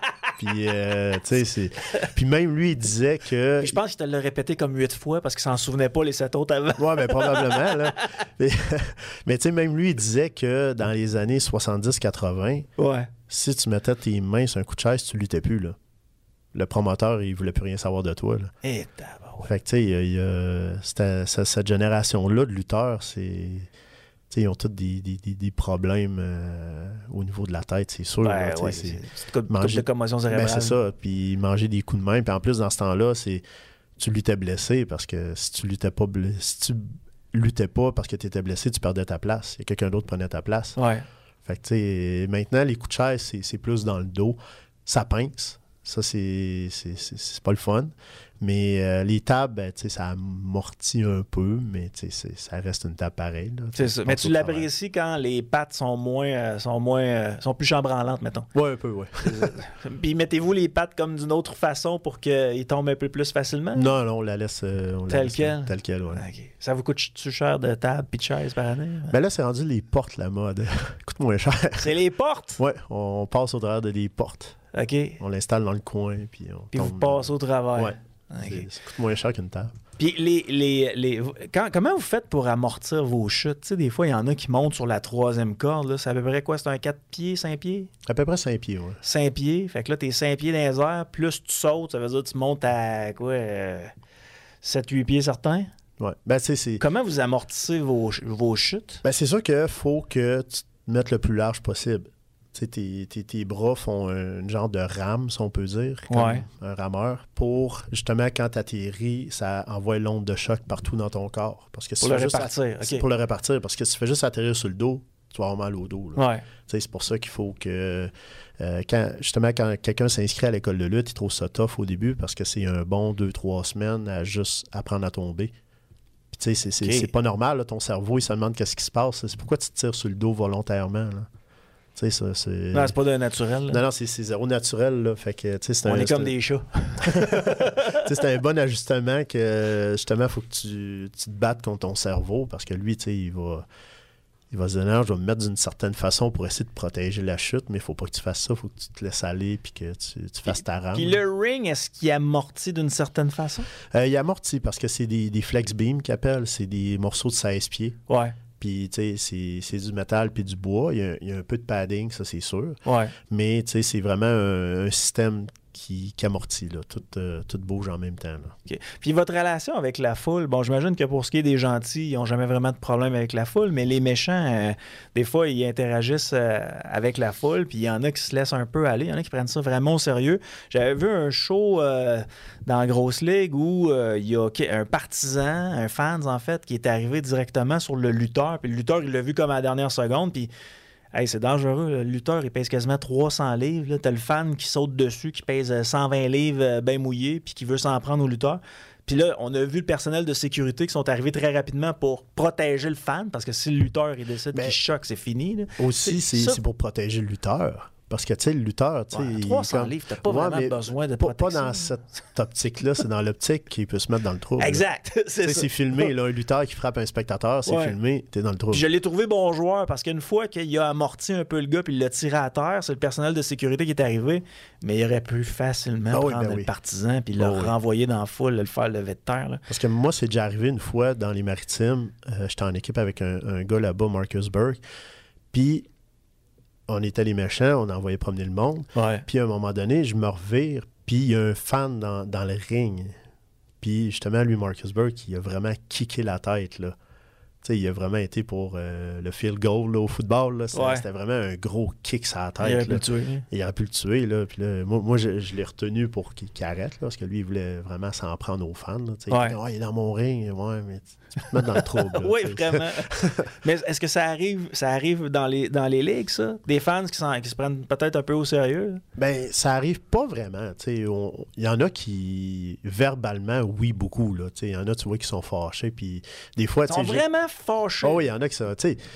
Puis, euh, tu sais, c'est. Puis même lui, il disait que. Puis je pense qu'il te l'a répété comme huit fois parce qu'il s'en souvenait pas les sept autres avant. Ouais, mais probablement, là. Mais, mais tu sais, même lui, il disait que dans les années soixante-dix quatre-vingt, Ouais. si tu mettais tes mains sur un coup de chaise, tu luttais plus, là. Le promoteur, il voulait plus rien savoir de toi, là. Et tabarouette. Fait que, tu sais, il y a- il y a- c'était- ce- cette génération-là de lutteurs, c'est... Tu sais, ils ont tous des, des, des, des problèmes euh, au niveau de la tête, c'est sûr. là, Ben, tu sais, ouais, c'est- c'est c'est une couple manger- de commotion cérébrale. Ben, c'est ça. Puis manger des coups de main. Puis en plus, dans ce temps-là, c'est tu luttais blessé parce que si tu luttais pas ble- si tu luttais pas parce que tu étais blessé, tu perdais ta place. Et quelqu'un d'autre prenait ta place. Ouais. Fait que tu sais, maintenant, les coups de chaise, c'est, c'est plus dans le dos. Ça pince. Ça, c'est, c'est, c'est, c'est pas le fun. Mais euh, les tables, ben, tu sais, ça amortit un peu, mais tu sais, c'est- ça reste une table pareille. là. C'est ça. Mais passe tu au travers. l'apprécies quand les pattes sont moins, euh, sont moins, euh, sont plus chambranlantes, mettons. Ouais, un peu, ouais. Puis mettez-vous les pattes comme d'une autre façon pour qu'ils tombent un peu plus facilement? Non, non, on la laisse. euh, on la Tel laisse, quel? Tel quel, ouais. OK. Ça vous coûte-tu cher de table puis de chaise par année? Ben là, c'est rendu les portes, la mode. Coûte moins cher. C'est les portes! Ouais, on passe au travers de des portes. OK. On l'installe dans le coin, puis on Puis vous tombe- passez au travers. Ouais. OK. C'est- Ça coûte moins cher qu'une table. Puis les, les, les, quand- comment vous faites pour amortir vos chutes? Tu sais, des fois, il y en a qui montent sur la troisième corde. Là. C'est à peu près quoi? C'est un quatre pieds, cinq pieds? À peu près cinq pieds, ouais. cinq pieds. Fait que là, t'es cinq pieds dans les airs, plus tu sautes, ça veut dire que tu montes à quoi? Euh, sept huit pieds certains? Ouais. Ben, tu sais, c'est... Comment vous amortissez vos, ch- vos chutes? Ben, c'est sûr qu'il faut que tu te mettes le plus large possible. Tu sais, tes, tes, tes bras font un, une genre de rame, si on peut dire, comme Ouais. un rameur, pour, justement, quand tu atterris, ça envoie l'onde de choc partout dans ton corps. Parce que si Pour tu le fais juste répartir, att- OK. c'est Pour le répartir, parce que si tu fais juste atterrir sur le dos, tu vas avoir mal au dos. là. Ouais. Tu sais, c'est pour ça qu'il faut que, euh, quand, justement, quand quelqu'un s'inscrit à l'école de lutte, il trouve ça tough au début parce que c'est un bon deux, trois semaines à juste apprendre à tomber. Puis, tu sais, c'est, c'est, OK. c'est pas normal. Là, ton cerveau, il se demande qu'est-ce qui se passe. C'est pourquoi tu te tires sur le dos volontairement. Là. Tu sais, ça, c'est... Non, c'est pas de naturel. là. Non, non, c'est, c'est zéro naturel. Là. Fait que, tu sais, c'est On un, est c'est comme un- des chats. tu sais, c'est un bon ajustement que, justement, il faut que tu, tu te battes contre ton cerveau parce que lui, tu sais, il va... Il va se dire, non, je vais me mettre d'une certaine façon pour essayer de protéger la chute, mais il faut pas que tu fasses ça, il faut que tu te laisses aller puis que tu, tu fasses ta rame. Puis le ring, est-ce qu'il amortit d'une certaine façon? Euh, il amortit parce que c'est des, des flex beams qu'ils appellent, c'est des morceaux de seize pieds. Ouais. Puis, tu sais, c'est, c'est du métal puis du bois. Il y, a, il y a un peu de padding, ça, c'est sûr. Ouais. Mais, tu sais, c'est vraiment un, un système qui, qui amortit, là. Tout, euh, tout bouge en même temps, là. Okay. Puis votre relation avec la foule, bon, j'imagine que pour ce qui est des gentils, ils n'ont jamais vraiment de problème avec la foule, mais les méchants, euh, des fois, ils interagissent euh, avec la foule, puis il y en a qui se laissent un peu aller, il y en a qui prennent ça vraiment au sérieux. J'avais vu un show euh, dans la Grosse Ligue où euh, il y a un partisan, un fan, en fait, qui est arrivé directement sur le lutteur, puis le lutteur, il l'a vu comme à la dernière seconde, puis hey, c'est dangereux. Le lutteur, il pèse quasiment trois cents livres. Là. T'as le fan qui saute dessus, qui pèse cent vingt livres bien mouillé, puis qui veut s'en prendre au lutteur. Puis là, on a vu le personnel de sécurité qui sont arrivés très rapidement pour protéger le fan, parce que si le lutteur il décide qu'il choque, c'est fini. Là. Aussi, c'est, c'est, c'est pour protéger le lutteur. Parce que, tu sais, le lutteur, tu sais... Ouais, trois cents comme... livres, t'as pas ouais, vraiment besoin de pas, protection. Pas dans cette optique-là, c'est dans l'optique qu'il peut se mettre dans le trouble. Exact, c'est ça. C'est filmé, là, un lutteur qui frappe un spectateur, c'est ouais. filmé, t'es dans le trouble. Puis je l'ai trouvé bon joueur, parce qu'une fois qu'il a amorti un peu le gars puis il l'a tiré à terre, c'est le personnel de sécurité qui est arrivé, mais il aurait pu facilement ah oui, prendre ben le oui. partisan puis le oh renvoyer oui. dans la foule, le faire lever de terre. Là. Parce que moi, c'est déjà arrivé une fois dans les Maritimes, euh, j'étais en équipe avec un, un gars là-bas, Marcus Burke, puis... on était les méchants, on envoyait promener le monde. Ouais. Puis à un moment donné, je me revire, puis il y a un fan dans, dans le ring. Puis justement, lui, Marcus Burke, il a vraiment kické la tête, là. Tu sais, il a vraiment été pour euh, le field goal là, au football. Là. C'était, ouais. c'était vraiment un gros kick sur la tête. Il aurait pu le tuer. Il aurait pu le tuer. Là. Puis là, moi, moi je, je l'ai retenu pour qu'il, qu'il arrête, là, parce que lui, il voulait vraiment s'en prendre aux fans. Là, ouais. Il dit, oh, il est dans mon ring. Ouais, mais tu, tu peux te mettre dans le trouble. Oui, vraiment. Mais est-ce que ça arrive, ça arrive dans, les, dans les ligues, ça? Des fans qui, sont, qui se prennent peut-être un peu au sérieux? Là? Ben, ça arrive pas vraiment. Il y en a qui, verbalement, oui, beaucoup. Il y en a, tu vois, qui sont fâchés. Puis des fois, ils sont vraiment fâchés. Oh, oui, il y en a qui sont... Tu sais,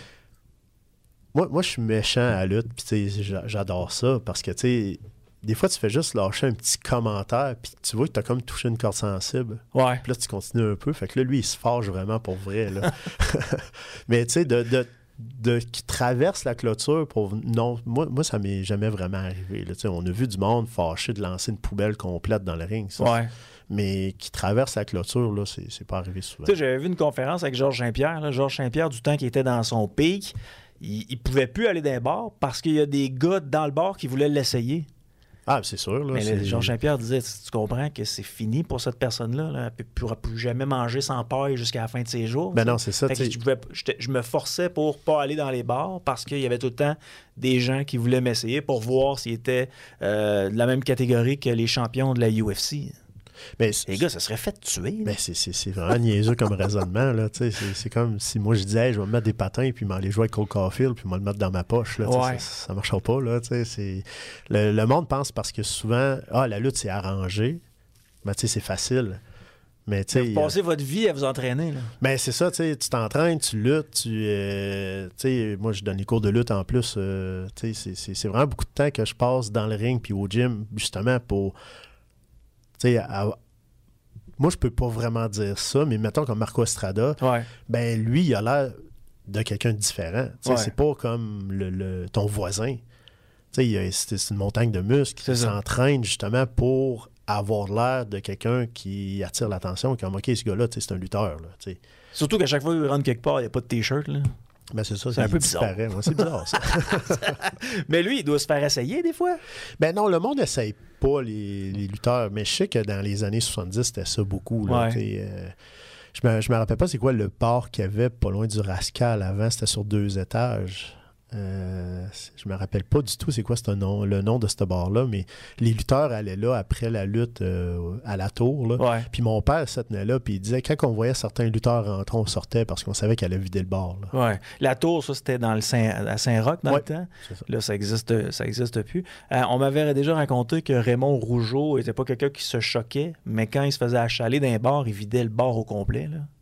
moi, moi je suis méchant à la lutte, puis j'adore ça, parce que, tu sais, des fois, tu fais juste lâcher un petit commentaire, puis tu vois que tu as comme touché une corde sensible. Ouais. Puis là, tu continues un peu. Fait que là, lui, il se fâche vraiment pour vrai, là. Mais, tu sais, de... de De, qui traverse la clôture pour... Non, moi, moi ça m'est jamais vraiment arrivé. Là. On a vu du monde fâché de lancer une poubelle complète dans le ring. Ça, ouais. Mais qui traverse la clôture, là, c'est, c'est pas arrivé souvent. Tu sais, j'avais vu une conférence avec Georges Saint-Pierre. Là. Georges Saint-Pierre, du temps qu'il était dans son pic, il, il pouvait plus aller dans les bars parce qu'il y a des gars dans le bar qui voulaient l'essayer. Ah, c'est sûr. Là, mais c'est... Là, Georges Saint-Pierre disait, tu comprends que c'est fini pour cette personne-là. Là. Elle ne pourra plus jamais manger sans paille jusqu'à la fin de ses jours. Ben non, c'est ça. Je, pouvais, je, je me forçais pour ne pas aller dans les bars parce qu'il y avait tout le temps des gens qui voulaient m'essayer pour voir s'ils étaient euh, de la même catégorie que les champions de la U F C. Ben, les gars, ça serait fait tuer. Ben, c'est, c'est, c'est vraiment niaiseux comme raisonnement. Là, c'est, c'est comme si moi je disais hey, je vais me mettre des patins puis m'aller jouer avec Cole Caulfield puis me le mettre dans ma poche. Là, ouais. Ça ne marchera pas. Là, c'est... Le, le monde pense parce que souvent, ah, la lutte c'est arrangé. Ben, c'est facile. Mais, vous passez euh... votre vie à vous entraîner. Là. Ben, c'est ça, tu t'entraînes, tu luttes. Tu, euh, moi, je donne les cours de lutte en plus. Euh, c'est, c'est, c'est vraiment beaucoup de temps que je passe dans le ring puis au gym justement pour. À... Moi, je peux pas vraiment dire ça, mais mettons comme Marco Estrada, ouais. ben lui, il a l'air de quelqu'un de différent. Ouais. C'est pas comme le, le, ton voisin. Il a, c'est, c'est une montagne de muscles qui s'entraîne justement pour avoir l'air de quelqu'un qui attire l'attention, comme OK, ce gars-là, c'est un lutteur. Là, t'sais. Surtout qu'à chaque fois qu'il rentre quelque part, il n'y a pas de T-shirt. Là. Ben c'est ça, c'est, c'est un peu bizarre. Ouais, c'est bizarre, ça. Mais lui, il doit se faire essayer des fois. Ben non, le monde n'essaye pas les, les lutteurs, mais je sais que dans les années soixante-dix, c'était ça beaucoup. Là, ouais. euh, je me, je me rappelle pas c'est quoi le bar qu'il y avait pas loin du Rascal avant, c'était sur deux étages. Euh, je me rappelle pas du tout c'est quoi ce nom, le nom de ce bar-là, mais les lutteurs allaient là après la lutte euh, à la tour. Là. Ouais. Puis mon père se tenait là, puis il disait quand on voyait certains lutteurs rentrer, on sortait parce qu'on savait qu'elle allait vider le bar. Là. Ouais. La tour, ça c'était dans le Saint, à Saint-Roch dans ouais, le temps. Ça. Là, ça existe, ça existe plus. Euh, on m'avait déjà raconté que Raymond Rougeau était pas quelqu'un qui se choquait, mais quand il se faisait achaler d'un bar, il vidait le bar au complet. Là.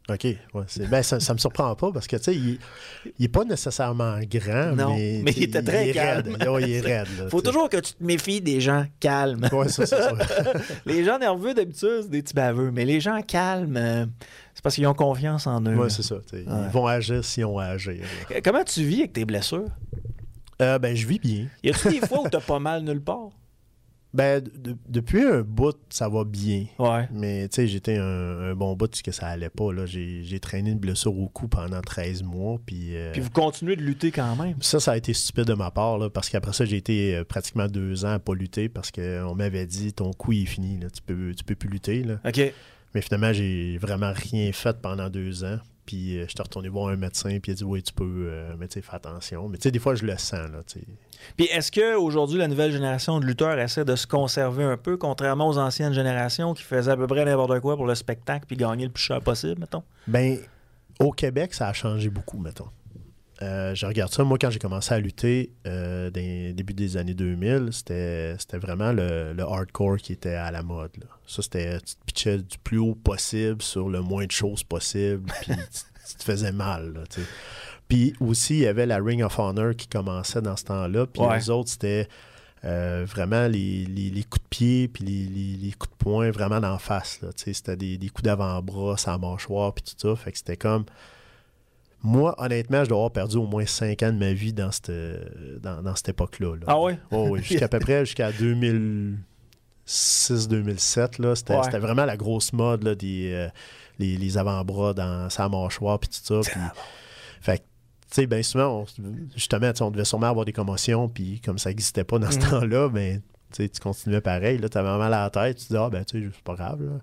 OK. Ouais, c'est, ben, ça ne me surprend pas parce que, tu sais, il n'est pas nécessairement grand, non, mais, mais il était très il est calme. Raide. Ouais, il est raide. Il faut toujours que tu te méfies des gens calmes. Oui, ça, c'est ça. Les gens nerveux, d'habitude, c'est des petits baveux. Mais les gens calmes, euh, c'est parce qu'ils ont confiance en eux. Oui, c'est ça. Ouais. Ils vont agir s'ils ont à agir. Là. Comment tu vis avec tes blessures? Euh, ben, je vis bien. Y a-t-il des fois où tu as pas mal nulle part? Ben, de, depuis un bout, ça va bien. Ouais. Mais, tu sais, j'étais un, un bon bout parce que ça allait pas. Là. J'ai, j'ai traîné une blessure au cou pendant treize mois. Puis, euh, puis vous continuez de lutter quand même. Ça, ça a été stupide de ma part, là, parce qu'après ça, j'ai été euh, pratiquement deux ans à pas lutter parce qu'on m'avait dit, ton cou il est fini, là, tu peux, tu peux plus lutter. Là. OK. Mais finalement, j'ai vraiment rien fait pendant deux ans. Puis euh, je suis retourné voir un médecin, puis il a dit, oui, tu peux, euh, mais tu sais, fais attention. Mais tu sais, des fois, je le sens, là, tu sais. Puis est-ce qu'aujourd'hui, la nouvelle génération de lutteurs essaie de se conserver un peu, contrairement aux anciennes générations qui faisaient à peu près n'importe quoi pour le spectacle puis gagner le plus cher possible, mettons? Bien, au Québec, ça a changé beaucoup, mettons. Euh, je regarde ça. Moi, quand j'ai commencé à lutter euh, dans les débuts des années deux mille, c'était, c'était vraiment le, le hardcore qui était à la mode. Là. Ça, c'était, tu te pitchais du plus haut possible sur le moins de choses possible, puis tu, tu te faisais mal. Là, tu sais. Puis aussi, il y avait la Ring of Honor qui commençait dans ce temps-là. Puis ouais. les autres, c'était euh, vraiment les, les, les coups de pied puis les, les, les coups de poing vraiment d'en face. Là, tu sais, c'était des, des coups d'avant-bras, sans mâchoire, puis tout ça. Fait que c'était comme... Moi, honnêtement, je dois avoir perdu au moins cinq ans de ma vie dans cette, dans, dans cette époque-là. Là. Ah oui? Oh, oui, jusqu'à peu près jusqu'à deux mille six deux mille sept. Là, c'était, ouais. c'était vraiment la grosse mode, là, des, euh, les, les avant-bras dans sa mâchoire puis tout ça. Puis, fait que, tu sais, bien souvent, on, justement, on devait sûrement avoir des commotions, puis comme ça n'existait pas dans ce mm. temps-là, ben, tu continuais pareil. Tu avais mal à la tête, tu te dis, ah, ben, tu sais, c'est pas grave. Là.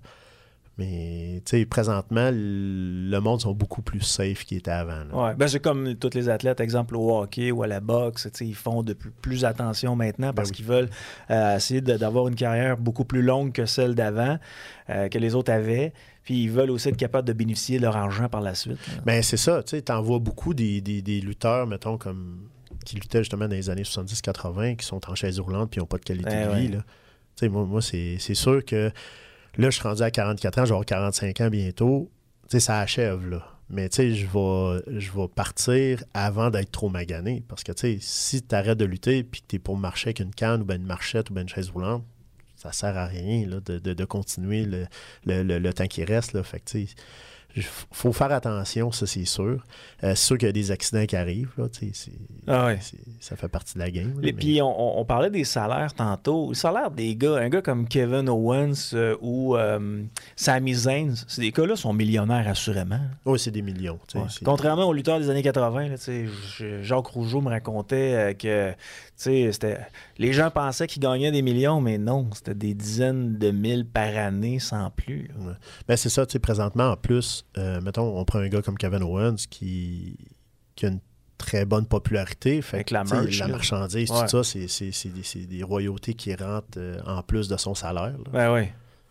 Mais, tu sais, présentement, le monde sont beaucoup plus safe qu'il était avant. Oui, ben c'est comme tous les athlètes, exemple au hockey ou à la boxe, ils font de plus, plus attention maintenant parce ben oui. qu'ils veulent euh, essayer de, d'avoir une carrière beaucoup plus longue que celle d'avant, euh, que les autres avaient. Puis ils veulent aussi être capables de bénéficier de leur argent par la suite. Bien, c'est ça. Tu sais, t'en vois beaucoup des, des, des lutteurs, mettons, comme qui luttaient justement dans les années soixante-dix quatre-vingt, qui sont en chaise roulante puis qui n'ont pas de qualité ben de vie. Oui. Tu sais, moi, moi c'est, c'est sûr que là, je suis rendu à quarante-quatre ans, je vais avoir quarante-cinq ans bientôt. Tu sais, ça achève, là. Mais tu sais, je vais, je vais partir avant d'être trop magané. Parce que, tu sais, si tu arrêtes de lutter puis que tu es pour marcher avec une canne ou bien une marchette ou bien une chaise roulante, ça sert à rien là, de, de, de continuer le, le, le, le temps qui reste. Là. Fait que, tu sais, il faut faire attention, ça, c'est sûr. Euh, c'est sûr qu'il y a des accidents qui arrivent. Là, c'est, ah ouais. c'est, ça fait partie de la game. Et puis, mais... on, on parlait des salaires tantôt. Le salaire des gars, un gars comme Kevin Owens euh, ou euh, Sami Zayn, ces des gars-là sont millionnaires, assurément. Oui, c'est des millions. Ouais. C'est... Contrairement aux lutteurs des années quatre-vingt, là, Jacques Rougeau me racontait euh, que c'était... les gens pensaient qu'ils gagnaient des millions, mais non, c'était des dizaines de mille par année sans plus. Ouais. Ben, c'est ça, tu sais, présentement, en plus, Euh, mettons, on prend un gars comme Kevin Owens qui, qui a une très bonne popularité. Fait Avec la merch, la marchandise, ouais. tout ça, c'est, c'est, c'est, des, c'est des royautés qui rentrent euh, en plus de son salaire. Là. Ben oui.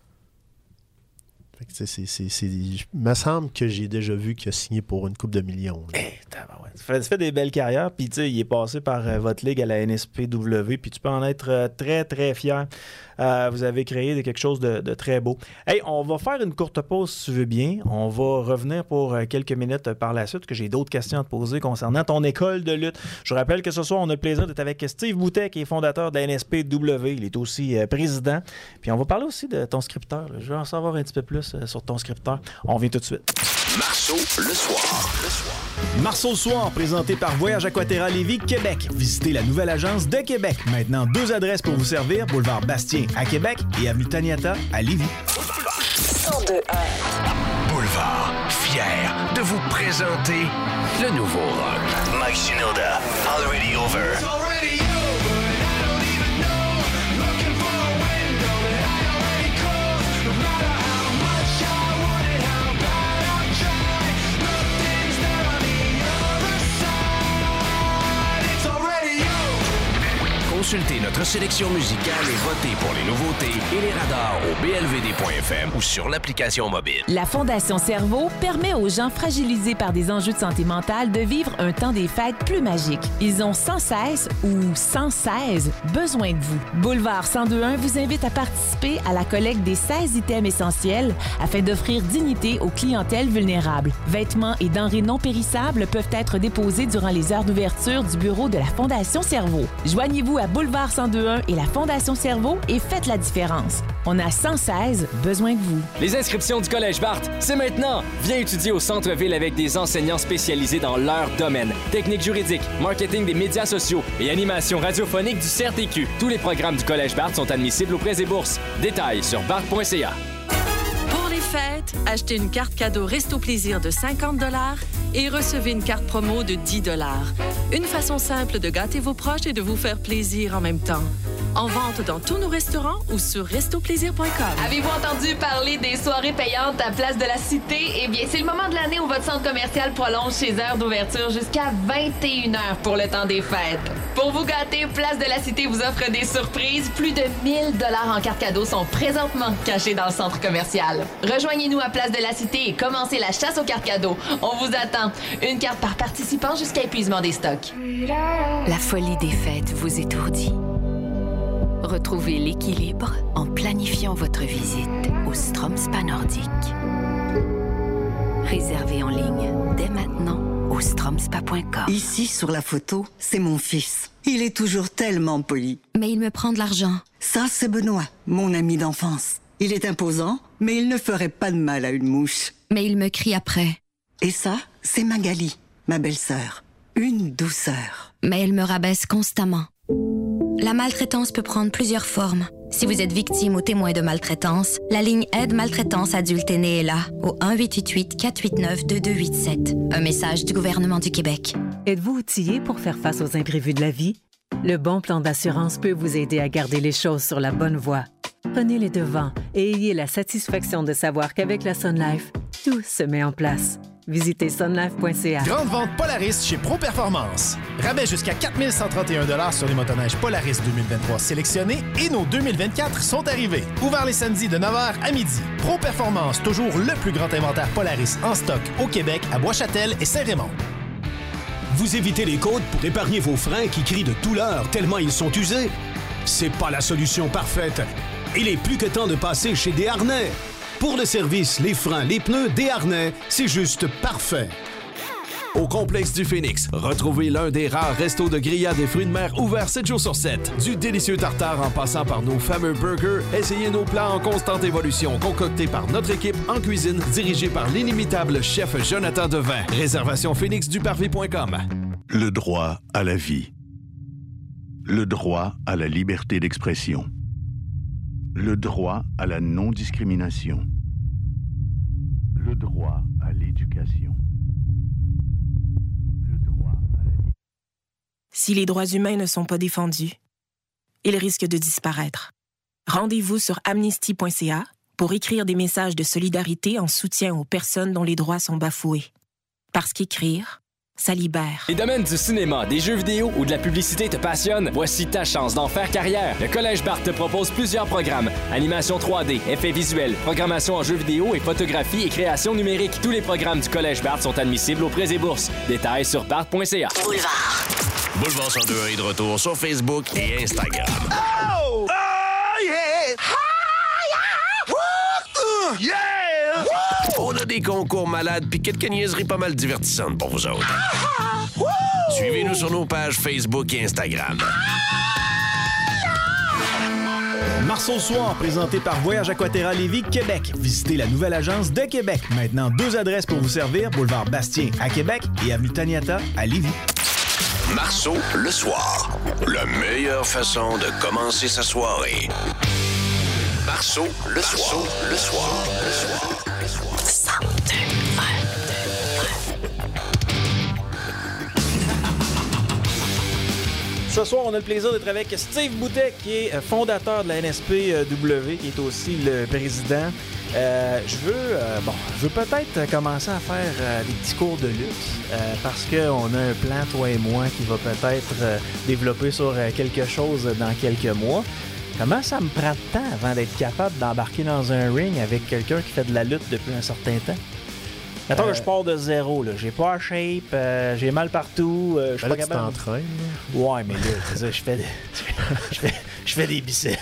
Fait que, c'est, c'est, c'est, c'est, il me semble que j'ai déjà vu qu'il a signé pour une coupe de millions. Hey, ouais. Ça fait, ça fait des belles carrières. Puis, tu sais, il est passé par euh, votre ligue à la N S P W. Puis, tu peux en être euh, très, très fier. Euh, vous avez créé quelque chose de, de très beau. Hey, on va faire une courte pause, si tu veux bien. On va revenir pour euh, quelques minutes par la suite, que j'ai d'autres questions à te poser concernant ton école de lutte. Je vous rappelle que ce soir, on a le plaisir d'être avec Steve Boutet, qui est fondateur de la N S P W. Il est aussi euh, président. Puis, on va parler aussi de ton scripteur. Là. Je veux en savoir un petit peu plus euh, sur ton scripteur. On revient tout de suite. Marceau le soir. Le soir. Marceau le soir, présenté par Voyage Aquaterra Lévis, Québec. Visitez la nouvelle agence de Québec. Maintenant, deux adresses pour vous servir. Boulevard Bastien à Québec et avenue Taniata à Lévis. cent deux un. Boulevard, fier de vous présenter le nouveau rock. Mike Shinoda, Already Over. Consultez notre notre sélection musicale et votez pour les nouveautés et les radars au b l v d point f m ou sur l'application mobile. La Fondation Cerveau permet aux gens fragilisés par des enjeux de santé mentale de vivre un temps des fêtes plus magique. Ils ont sans cesse ou sans seize besoin de vous. Boulevard cent deux un vous invite à participer à la collecte des seize items essentiels afin d'offrir dignité aux clientèles vulnérables. Vêtements et denrées non périssables peuvent être déposés durant les heures d'ouverture du bureau de la Fondation Cerveau. Joignez-vous à Boulevard cent deux un et la Fondation Cerveau et faites la différence. On a sans cesse besoin de vous. Les inscriptions du Collège Barthes, c'est maintenant! Viens étudier au centre-ville avec des enseignants spécialisés dans leur domaine. Technique juridique, marketing des médias sociaux et animation radiophonique du C R T Q. Tous les programmes du Collège Barthes sont admissibles aux prêts et bourses. Détails sur barthes point c a. Pour les fêtes, achetez une carte cadeau Resto Plaisir de cinquante dollars et recevez une carte promo de dix dollars. Une façon simple de gâter vos proches et de vous faire plaisir en même temps. En vente dans tous nos restaurants ou sur resto plaisir point com. Avez-vous entendu parler des soirées payantes à Place de la Cité? Eh bien, c'est le moment de l'année où votre centre commercial prolonge ses heures d'ouverture jusqu'à vingt et une heures pour le temps des fêtes. Pour vous gâter, Place de la Cité vous offre des surprises. Plus de mille dollars en cartes cadeaux sont présentement cachés dans le centre commercial. Rejoignez-nous à Place de la Cité et commencez la chasse aux cartes cadeaux. On vous attend. Une carte par participant jusqu'à épuisement des stocks. La folie des fêtes vous étourdit. Retrouvez l'équilibre en planifiant votre visite au Strom Spa Nordique. Réservez en ligne dès maintenant au strom spa point com. Ici, sur la photo, c'est mon fils. Il est toujours tellement poli. Mais il me prend de l'argent. Ça, c'est Benoît, mon ami d'enfance. Il est imposant, mais il ne ferait pas de mal à une mouche. Mais il me crie après. Et ça, c'est Magali, ma belle-sœur. Une douceur. Mais elle me rabaisse constamment. La maltraitance peut prendre plusieurs formes. Si vous êtes victime ou témoin de maltraitance, la ligne Aide maltraitance adulte et né est là, au un huit huit huit quatre huit neuf deux deux huit sept. Un message du gouvernement du Québec. Êtes-vous outillé pour faire face aux imprévus de la vie? Le bon plan d'assurance peut vous aider à garder les choses sur la bonne voie. Prenez les devants et ayez la satisfaction de savoir qu'avec la Sun Life, tout se met en place. Visitez sun life point c a. Grande vente Polaris chez Pro Performance. Rabais jusqu'à quatre mille cent trente et un dollars sur les motoneiges Polaris deux mille vingt-trois sélectionnés et nos deux mille vingt-quatre sont arrivés. Ouvert les samedis de neuf heures à midi. Pro Performance, toujours le plus grand inventaire Polaris en stock au Québec, à Bois-Châtel et Saint-Raymond. Vous évitez les côtes pour épargner vos freins qui crient de douleur tellement ils sont usés? C'est pas la solution parfaite. Il est plus que temps de passer chez Desharnais. Pour le service, les freins, les pneus, Desharnais, c'est juste parfait. Au complexe du Phénix, retrouvez l'un des rares restos de grillades et fruits de mer ouverts sept jours sur sept. Du délicieux tartare en passant par nos fameux burgers, essayez nos plats en constante évolution concoctés par notre équipe en cuisine, dirigée par l'inimitable chef Jonathan Devin. Réservation phoenix du parvis point com. Le droit à la vie. Le droit à la liberté d'expression. Le droit à la non-discrimination. Le droit à l'éducation. Le droit à la... Si les droits humains ne sont pas défendus, ils risquent de disparaître. Rendez-vous sur amnesty point c a pour écrire des messages de solidarité en soutien aux personnes dont les droits sont bafoués. Parce qu'écrire, ça libère. Les domaines du cinéma, des jeux vidéo ou de la publicité te passionnent? Voici ta chance d'en faire carrière. Le Collège Barthes te propose plusieurs programmes. Animation trois D, effets visuels, programmation en jeux vidéo et photographie et création numérique. Tous les programmes du Collège Barthes sont admissibles aux prêts et bourses. Détails sur barthes point c a. Boulevard. Boulevard cent deux est de retour sur Facebook et Instagram. Oh! Oh yeah! Ah, yeah! Woo! Uh, yeah! On a des concours malades puis quelques niaiseries pas mal divertissantes pour vous autres. Suivez-nous sur nos pages Facebook et Instagram. Marceau Soir, présenté par Voyage Aquaterra Lévis, Québec. Visitez la nouvelle agence de Québec. Maintenant, deux adresses pour vous servir, boulevard Bastien à Québec et avenue Taniata à Lévis. Marceau le soir. La meilleure façon de commencer sa soirée. Marceau le soir. Le soir. Le soir. Le soir. Ce soir, on a le plaisir d'être avec Steve Boutet, qui est fondateur de la N S P W, qui est aussi le président. Euh, je veux euh, bon, je veux peut-être commencer à faire euh, des petits cours de lutte euh, parce qu'on a un plan, toi et moi, qui va peut-être euh, développer sur euh, quelque chose dans quelques mois. Comment ça me prend de temps avant d'être capable d'embarquer dans un ring avec quelqu'un qui fait de la lutte depuis un certain temps? Mettons euh, que je pars de zéro, là. J'ai pas la shape, euh, j'ai mal partout, euh, je suis ben pas là, capable. Tu t'entraînes, là. Ouais, mais là, je fais, je fais, je fais des biceps.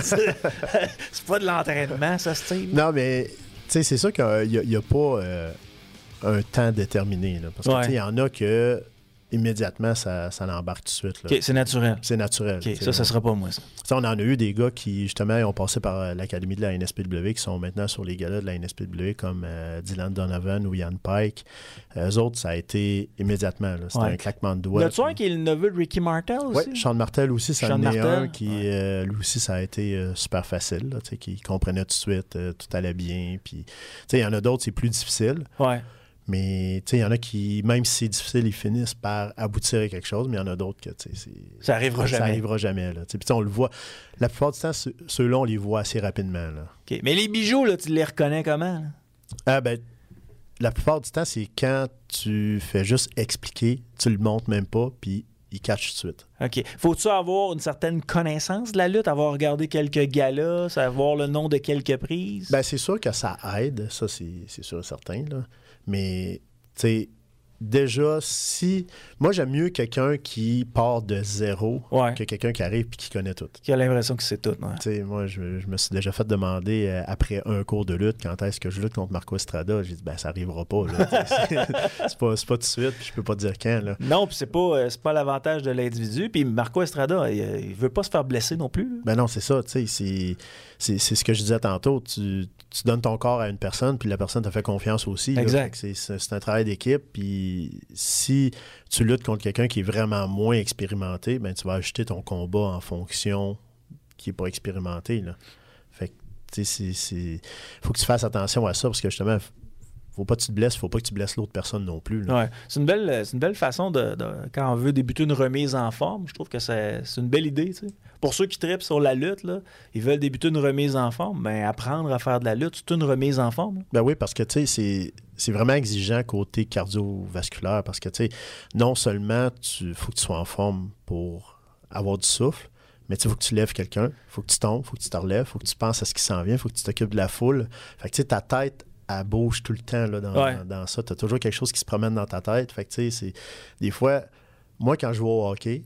C'est pas de l'entraînement, ça, Steve? Non, mais tu sais, c'est sûr qu'il n'y a, a pas euh, un temps déterminé. Là, parce qu'il ouais. y en a que immédiatement, ça, ça l'embarque tout de suite. Là. Okay, c'est naturel. C'est naturel. Okay, ça, ça sera pas moi, ça. T'sais, on en a eu des gars qui, justement, ont passé par l'académie de la N S P W, qui sont maintenant sur les galas de la N S P W, comme euh, Dylan Donovan ou Ian Pike. Euh, eux autres, ça a été immédiatement. C'était ouais. un claquement de doigts. L'as-tu un qui est le neveu de Ricky Martel aussi? Oui, Sean Martel aussi, ça en est un qui, ouais. euh, lui aussi, ça a été euh, super facile. Là, qui comprenait tout de suite, euh, tout allait bien. Puis, il y en a d'autres, c'est plus difficile. Ouais. Mais il y en a qui, même si c'est difficile, ils finissent par aboutir à quelque chose, mais il y en a d'autres que c'est, ça arrivera ça jamais. Ça arrivera jamais. Là. Puis on le voit. La plupart du temps, ceux-là, on les voit assez rapidement. Là. Okay. Mais les bijoux, là, tu les reconnais comment? Ah, ben, la plupart du temps, c'est quand tu fais juste expliquer, tu le montres même pas, puis il catch tout de suite. OK. Faut-tu avoir une certaine connaissance de la lutte, avoir regardé quelques galas, savoir le nom de quelques prises? Ben, c'est sûr que ça aide, ça, c'est, c'est sûr et certain, là. Mais, tu sais, déjà, si... Moi, j'aime mieux quelqu'un qui part de zéro ouais. que quelqu'un qui arrive et qui connaît tout. Qui a l'impression que c'est tout, ouais. Tu sais, moi, je, je me suis déjà fait demander, euh, après un cours de lutte, quand est-ce que je lutte contre Marco Estrada. J'ai dit, ben, ça arrivera pas, là. c'est, c'est, pas, c'est pas tout de suite, puis je peux pas dire quand, là. Non, puis c'est pas, euh, c'est pas l'avantage de l'individu. Puis Marco Estrada, il, il veut pas se faire blesser non plus, là. Ben non, c'est ça, tu sais, c'est, c'est, c'est ce que je disais tantôt. Tu... Tu donnes ton corps à une personne, puis la personne te fait confiance aussi. Exact. C'est, c'est, c'est un travail d'équipe. Puis si tu luttes contre quelqu'un qui est vraiment moins expérimenté, ben tu vas ajuster ton combat en fonction qui n'est pas expérimenté. Là. Fait que, tu sais, c'est... faut que tu fasses attention à ça, parce que justement, faut pas que tu te blesses, faut pas que tu blesses l'autre personne non plus. Là. Ouais. C'est une belle, c'est une belle façon de, de... Quand on veut débuter une remise en forme, je trouve que c'est, c'est une belle idée, tu sais. Pour ceux qui trippent sur la lutte, là, ils veulent débuter une remise en forme, ben apprendre à faire de la lutte, c'est une remise en forme. Là. Ben oui, parce que tu sais, c'est, c'est vraiment exigeant côté cardiovasculaire, parce que tu sais, non seulement il faut que tu sois en forme pour avoir du souffle, mais il faut que tu lèves quelqu'un, il faut que tu tombes, il faut que tu te relèves, il faut que tu penses à ce qui s'en vient, il faut que tu t'occupes de la foule. Fait que tu sais, ta tête, elle bouge tout le temps là, dans, ouais. dans, dans ça. Tu as toujours quelque chose qui se promène dans ta tête. Fait que tu sais, c'est... Des fois, moi, quand je jouais au hockey,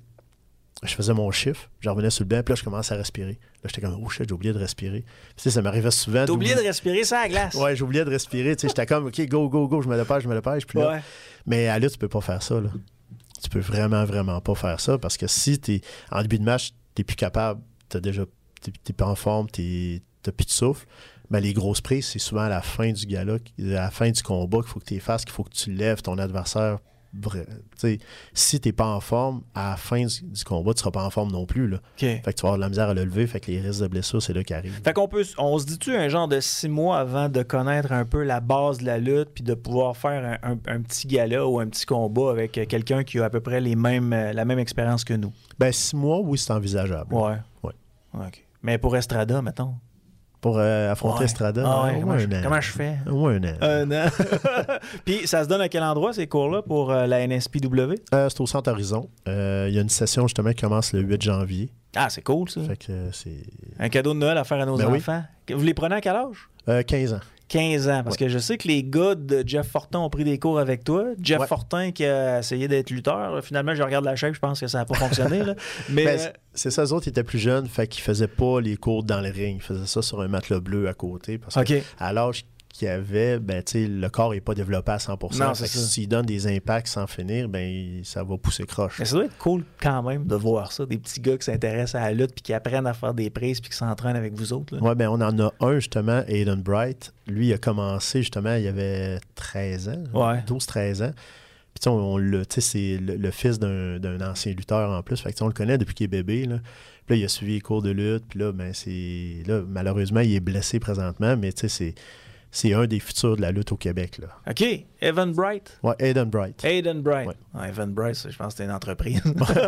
je faisais mon chiffre, je revenais sur le banc, puis là, je commençais à respirer. Là, j'étais comme, oh shit, j'ai oublié de respirer. Puis, tu sais, ça m'arrivait souvent. T'as oublié de respirer ça à la glace? Ouais, j'ai oublié de respirer. Tu sais, j'étais comme, OK, go, go, go, je me dépêche, je me dépêche. Puis là, ouais. Mais à la lutte, tu peux pas faire ça, là. Tu peux vraiment, vraiment pas faire ça, parce que si t'es en début de match, t'es plus capable, t'as déjà, t'es, t'es pas en forme, t'es, t'as plus de souffle, ben les grosses prises, c'est souvent à la fin du gala, à la fin du combat qu'il faut que tu fasses, qu'il faut que tu lèves ton adversaire. T'sais, si t'es pas en forme, à la fin du, du combat, tu seras pas en forme non plus. Là. Okay. Fait que tu vas avoir de la misère à le lever, fait que les risques de blessure, c'est là qui arrivent. Fait qu'on peut, on se dit-tu un genre de six mois avant de connaître un peu la base de la lutte, puis de pouvoir faire un, un, un petit gala ou un petit combat avec quelqu'un qui a à peu près les mêmes, la même expérience que nous? Ben six mois, oui, c'est envisageable. Ouais. ouais. Okay. Mais pour Estrada, mettons? Pour euh, affronter ouais. Estrada, ah ouais, au moins un an. Comment je fais? Au moins un an. Un an. Puis ça se donne à quel endroit, ces cours-là, pour euh, la N S P W? Euh, c'est au Centre Horizon. Il euh, y a une session, justement, qui commence le huit janvier. Ah, c'est cool, ça. Fait que euh, c'est... Un cadeau de Noël à faire à nos ben enfants. Oui. Vous les prenez à quel âge? Euh, quinze ans. quinze ans, parce ouais. que je sais que les gars de Jeff Fortin ont pris des cours avec toi. Jeff ouais. Fortin qui a essayé d'être lutteur. Là, finalement, je regarde la shape, je pense que ça n'a pas fonctionné. Là. Mais ben, c'est, c'est ça, eux autres, ils étaient plus jeunes, fait qu'ils faisaient pas les cours dans le ring. Ils faisaient ça sur un matelas bleu à côté. Parce okay. qu'à l'âge qu'il y avait, ben, le corps n'est pas développé à cent pour cent. Non, fait c'est que ça. S'ils donnent des impacts sans finir, ben, ça va pousser croche. Mais ça doit être cool quand même de voir ça. Des petits gars qui s'intéressent à la lutte puis qui apprennent à faire des prises puis qui s'entraînent avec vous autres. Oui, ben, on en a un, justement, Aiden Bright. Lui, il a commencé, justement, il avait treize ans. Ouais. douze treize ans. Puis, on, on le, c'est le, le fils d'un, d'un ancien lutteur en plus. Fait que, on le connaît depuis qu'il est bébé. Là. Puis là, il a suivi les cours de lutte. Puis là, ben, c'est, là, malheureusement, il est blessé présentement. Mais tu sais, c'est, c'est un des futurs de la lutte au Québec. Là. OK. Evan Bright. Ouais, Aiden Bright. Aiden Bright. Ouais. Ah, Evan Bright, je pense que c'était une entreprise.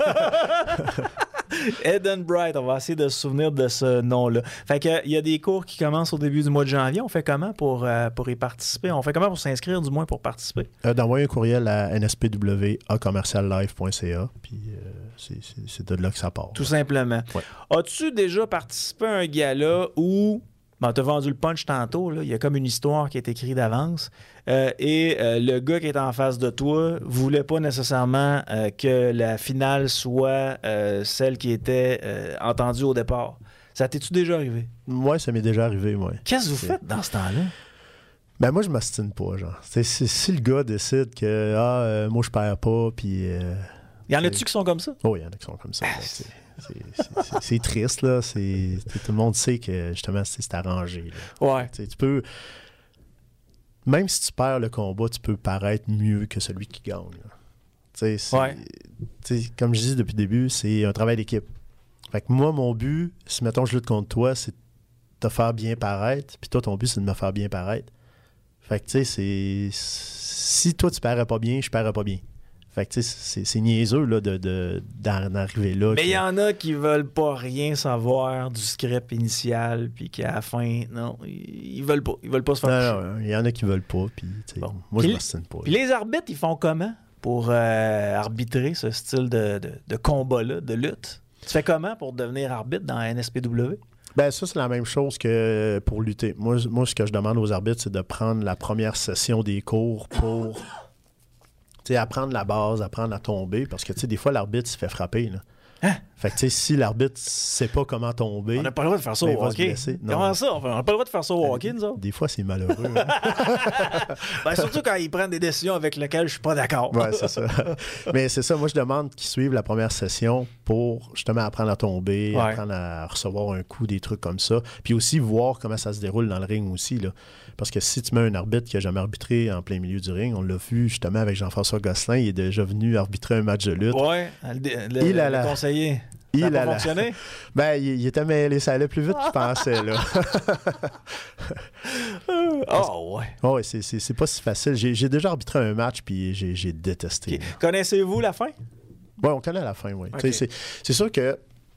Aiden Bright, on va essayer de se souvenir de ce nom-là. Fait que il y a des cours qui commencent au début du mois de janvier. On fait comment pour, euh, pour y participer? On fait comment pour s'inscrire, du moins, pour participer? Euh, d'envoyer un courriel à n s p w a commercial live point c a, puis euh, c'est, c'est, c'est de là que ça part. Tout simplement. Ouais. As-tu déjà participé à un gala où... Bon, t'as vendu le punch tantôt, là. Il y a comme une histoire qui est écrite d'avance. Euh, et euh, le gars qui est en face de toi voulait pas nécessairement euh, que la finale soit euh, celle qui était euh, entendue au départ. Ça t'es-tu déjà arrivé? Moi, ça m'est déjà arrivé, moi. Qu'est-ce que vous c'est... faites dans ce temps-là? Ben moi, je m'ostine pas, genre. C'est, c'est, si le gars décide que ah, euh, moi, je perds pas, puis... Euh, y en a-tu qui sont comme ça? Oh, il y en a qui sont comme ça. Là, c'est, c'est, c'est, c'est triste, là. C'est, tout le monde sait que, justement, c'est, c'est arrangé. Là. Ouais. T'sais, tu peux... Même si tu perds le combat, tu peux paraître mieux que celui qui gagne. C'est, ouais. Comme je dis depuis le début, c'est un travail d'équipe. Fait que moi, mon but, si, mettons, je lutte contre toi, c'est de te faire bien paraître. Puis toi, ton but, c'est de me faire bien paraître. Fait que, tu sais, c'est... Si toi, tu parais pas bien, je parais pas bien. Fait que, tu sais, c'est, c'est niaiseux, là, de, de, d'en arriver là. Mais il que... y en a qui veulent pas rien savoir du script initial, puis qu'à la fin, non, ils veulent pas. Ils veulent pas se faire Non, non, il y en a qui veulent pas, puis, tu sais, bon. Moi, puis je m'ostine pas. Puis les arbitres, ils font comment pour euh, arbitrer ce style de, de, de combat-là, de lutte? Tu fais comment pour devenir arbitre dans N S P W? Ben ça, c'est la même chose que pour lutter. Moi, moi, ce que je demande aux arbitres, c'est de prendre la première session des cours pour apprendre la base, apprendre à tomber. Parce que, tu sais, des fois, l'arbitre se fait frapper. Là. Hein? Fait que, tu sais, si l'arbitre sait pas comment tomber... On n'a pas le droit de faire ça ben, au hockey. Comment ça? On n'a pas le droit de faire ça au hockey, nous autres? Des fois, c'est malheureux. Hein? Ben, surtout quand ils prennent des décisions avec lesquelles je suis pas d'accord. Ouais, c'est ça. Mais c'est ça, moi, je demande qu'ils suivent la première session pour, justement, apprendre à tomber, ouais. apprendre à recevoir un coup, des trucs comme ça. Puis aussi, voir comment ça se déroule dans le ring aussi, là. Parce que si tu mets un arbitre qui n'a jamais arbitré en plein milieu du ring, on l'a vu justement avec Jean-François Gosselin, il est déjà venu arbitrer un match de lutte. Oui, le, le, il a le la... conseiller. Ça il a pas fonctionné? Ben, il, il était mêlé, ça allait plus vite que je pensais, là. Oh, ouais. Oh, ouais, c'est, c'est, c'est pas si facile. J'ai, j'ai déjà arbitré un match, puis j'ai, j'ai détesté. Okay. Connaissez-vous la fin? Oui, on connaît la fin, oui. Okay. C'est, c'est sûr que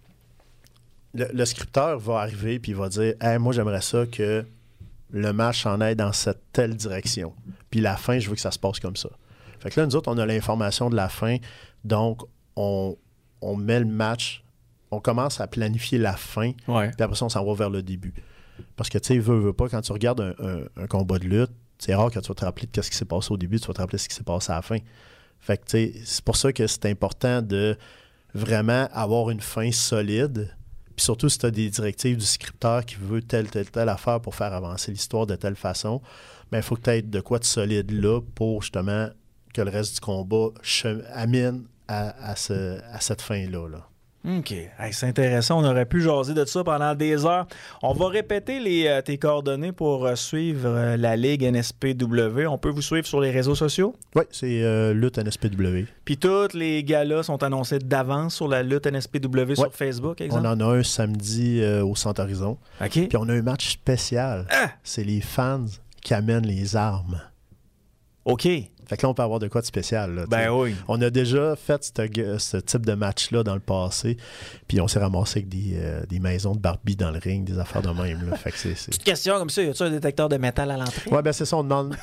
le, le scripteur va arriver, puis il va dire hey, « moi, j'aimerais ça que le match en aille dans cette telle direction. Puis la fin, je veux que ça se passe comme ça. » Fait que là, nous autres, on a l'information de la fin, donc on, on met le match, on commence à planifier la fin, ouais. puis après ça, on s'en va vers le début. Parce que, tu sais, veux, veux pas, quand tu regardes un, un, un combat de lutte, c'est rare que tu vas te rappeler de ce qui s'est passé au début, tu vas te rappeler de ce qui s'est passé à la fin. Fait que, tu sais, c'est pour ça que c'est important de vraiment avoir une fin solide. Puis surtout, si tu as des directives du scripteur qui veut telle, telle, telle affaire pour faire avancer l'histoire de telle façon, bien, il faut que tu aies de quoi de solide là pour justement que le reste du combat amène à, à, ce, à cette fin-là. Là. OK. Hey, c'est intéressant. On aurait pu jaser de ça pendant des heures. On va répéter les, euh, tes coordonnées pour euh, suivre euh, la Ligue N S P W. On peut vous suivre sur les réseaux sociaux? Oui, c'est euh, Lutte N S P W. Puis tous les galas sont annoncés d'avance sur la Lutte N S P W ouais. sur Facebook, exemple? On en a un samedi euh, au Centre Horizon. OK. Puis on a un match spécial. Ah! C'est les fans qui amènent les armes. OK. Fait que là, on peut avoir de quoi de spécial. Là, ben oui. On a déjà fait ce, ce type de match-là dans le passé, puis on s'est ramassé avec des, euh, des maisons de Barbie dans le ring, des affaires de même. Là. Fait que c'est, c'est... Petite question comme ça, y a-tu un détecteur de métal à l'entrée? Ouais, ben c'est ça, on demande...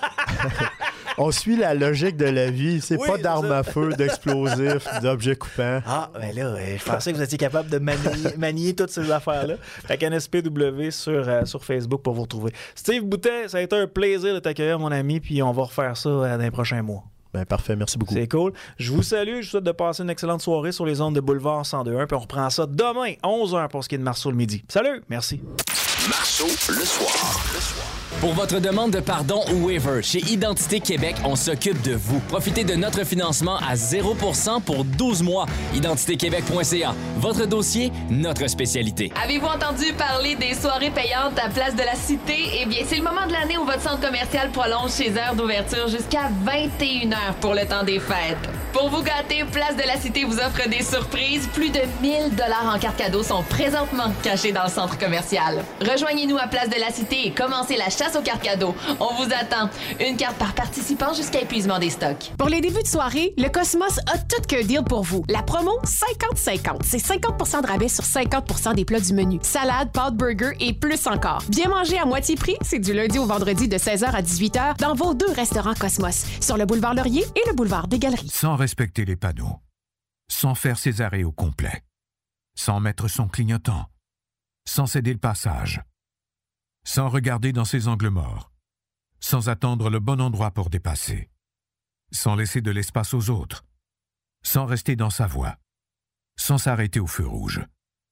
On... on suit la logique de la vie. C'est oui, pas d'armes c'est à feu, d'explosifs, d'objets coupants. Ah, ben là, je pensais que vous étiez capable de manier, manier toutes ces affaires-là. Fait qu'N S P W sur, euh, sur Facebook pour vous retrouver. Steve Boutet, ça a été un plaisir de t'accueillir, mon ami, puis on va refaire ça euh, dans les prochains mois. Ben parfait, merci beaucoup. C'est cool. Je vous salue, je vous souhaite de passer une excellente soirée sur les ondes de Boulevard cent deux point un, puis on reprend ça demain, onze heures, pour ce qui est de Marceau le midi. Salut, merci. Marceau le soir. Le soir. Pour votre demande de pardon ou waiver, chez Identité Québec, on s'occupe de vous. Profitez de notre financement à zéro pour cent pour douze mois. identité québec point c a. Votre dossier, notre spécialité. Avez-vous entendu parler des soirées payantes à Place de la Cité? Eh bien, c'est le moment de l'année où votre centre commercial prolonge ses heures d'ouverture jusqu'à vingt et une heures pour le temps des fêtes. Pour vous gâter, Place de la Cité vous offre des surprises. Plus de mille dollars en cartes cadeaux sont présentement cachés dans le centre commercial. Rejoignez-nous à Place de la Cité et commencez la chasse chasse aux cartes cadeaux. On vous attend. Une carte par participant jusqu'à épuisement des stocks. Pour les débuts de soirée, le Cosmos a tout qu'un deal pour vous. La promo cinquante cinquante, c'est cinquante pour cent de rabais sur cinquante pour cent des plats du menu. Salade, pâtes, burger et plus encore. Bien manger à moitié prix, c'est du lundi au vendredi de seize heures à dix-huit heures dans vos deux restaurants Cosmos, sur le boulevard Laurier et le boulevard des Galeries. Sans respecter les panneaux, sans faire ses arrêts au complet, sans mettre son clignotant, sans céder le passage, sans regarder dans ses angles morts, sans attendre le bon endroit pour dépasser, sans laisser de l'espace aux autres, sans rester dans sa voie, sans s'arrêter au feu rouge.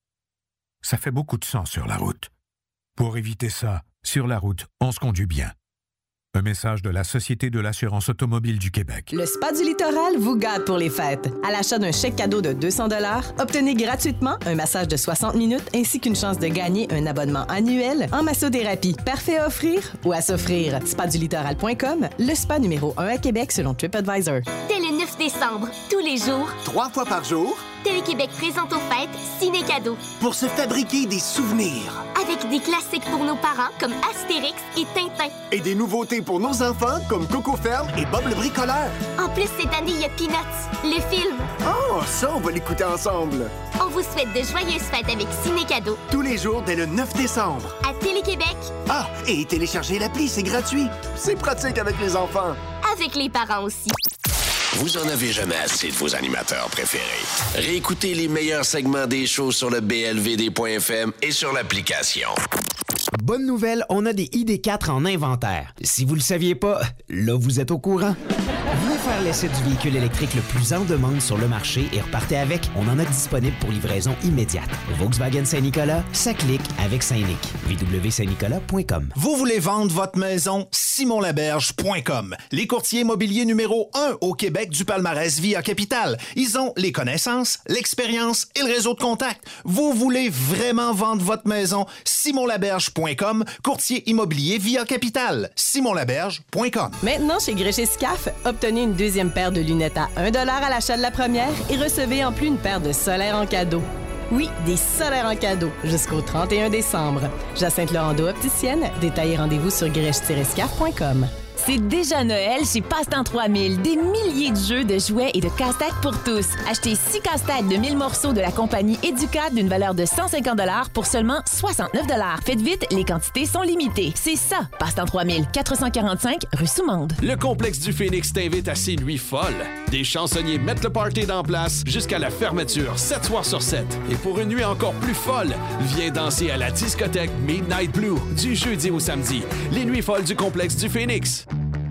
Ça fait beaucoup de sang sur la route. Pour éviter ça, sur la route, on se conduit bien. Un message de la Société de l'assurance automobile du Québec. Le Spa du Littoral vous gâte pour les fêtes. À l'achat d'un chèque cadeau de deux cents dollars, obtenez gratuitement un massage de soixante minutes ainsi qu'une chance de gagner un abonnement annuel en massothérapie. Parfait à offrir ou à s'offrir. spa du littoral point com, le spa numéro un à Québec selon TripAdvisor. Dès le neuf décembre, tous les jours, trois fois par jour, Télé-Québec présente aux fêtes Ciné-Cadeau. Pour se fabriquer des souvenirs. Avec des classiques pour nos parents comme Astérix et Tintin. Et des nouveautés pour nos enfants comme Coco Ferme et Bob le bricoleur. En plus, cette année, il y a Peanuts, le film. Oh, ça, on va l'écouter ensemble. On vous souhaite de joyeuses fêtes avec Ciné-Cadeau. Tous les jours dès le neuf décembre. À Télé-Québec. Ah, et téléchargez l'appli, c'est gratuit. C'est pratique avec les enfants. Avec les parents aussi. Vous en avez jamais assez de vos animateurs préférés. Réécoutez les meilleurs segments des shows sur le b l v d point f m et sur l'application. Bonne nouvelle, on a des I D quatre en inventaire. Si vous le saviez pas, là vous êtes au courant. Venez faire l'essai du véhicule électrique le plus en demande sur le marché et repartez avec. On en a disponible pour livraison immédiate. Volkswagen Saint-Nicolas, ça clique avec Saint-Nic. v w saint nicolas point com. Vous voulez vendre votre maison? simon laberge point com. Les courtiers immobiliers numéro un au Québec du palmarès Via Capital. Ils ont les connaissances, l'expérience et le réseau de contacts. Vous voulez vraiment vendre votre maison? simon laberge point com. Courtier immobilier Via Capital. simon laberge point com. Maintenant, chez Gréchet Scaf, obtenez une deuxième paire de lunettes à un dollar à l'achat de la première et recevez en plus une paire de solaires en cadeau. Oui, des solaires en cadeau jusqu'au trente et un décembre. Jacinthe Laurando, opticienne. Détails et rendez-vous sur grèche tiret scaf point com. C'est déjà Noël chez Passe-Temps trois mille. Des milliers de jeux, de jouets et de casse-tête pour tous. Achetez six casse-têtes de mille morceaux de la compagnie Educat d'une valeur de cent cinquante dollars pour seulement soixante-neuf dollars. Faites vite, les quantités sont limitées. C'est ça, Passe-Temps trois mille, quatre cent quarante-cinq rue Soumande. Le complexe du Phénix t'invite à ses nuits folles. Des chansonniers mettent le party dans place jusqu'à la fermeture, sept soirs sur sept. Et pour une nuit encore plus folle, viens danser à la discothèque Midnight Blue du jeudi au samedi. Les nuits folles du complexe du Phénix.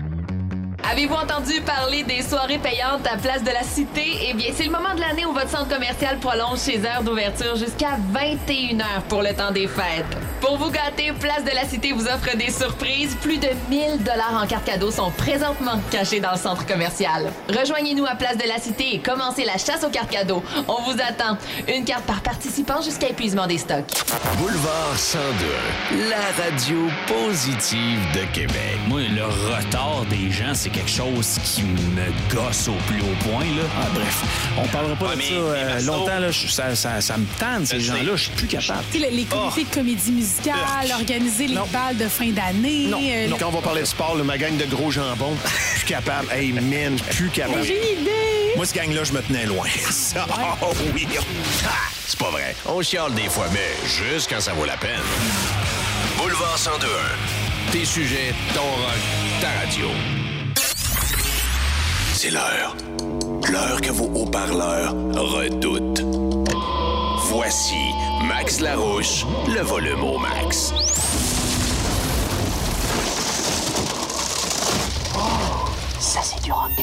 Avez-vous entendu parler des soirées payantes à Place de la Cité? Eh bien, c'est le moment de l'année où votre centre commercial prolonge ses heures d'ouverture jusqu'à vingt et une heures pour le temps des fêtes. Pour vous gâter, Place de la Cité vous offre des surprises. Plus de mille dollars en cartes cadeaux sont présentement cachés dans le centre commercial. Rejoignez-nous à Place de la Cité et commencez la chasse aux cartes cadeaux. On vous attend. Une carte par participant jusqu'à épuisement des stocks. Boulevard cent deux, la radio positive de Québec. Moi, le retard des gens, c'est quelque chose qui me gosse au plus haut point, là. Ah, bref, on parlera pas Ouais, de mais- ça euh, mais longtemps, là. Je- Ça, ça, ça me tente, ces gens-là. Je suis plus capable. Tu sais, les comités de comédie musicale, organiser les balles de fin d'année. Non, euh, non. Quand on va parler de sport, le ma gang de gros jambons, plus capable. Hey, man, plus capable. J'ai une idée! Moi, ce gang-là, je me tenais loin. Ça, oh oui. Ha! C'est pas vrai. On chiale des fois, mais juste quand ça vaut la peine. Boulevard cent deux un. Tes sujets, ton rock, ta radio. C'est l'heure. L'heure que vos haut-parleurs redoutent. Voici Max Larouche, le volume au max. Ça, c'est du rock.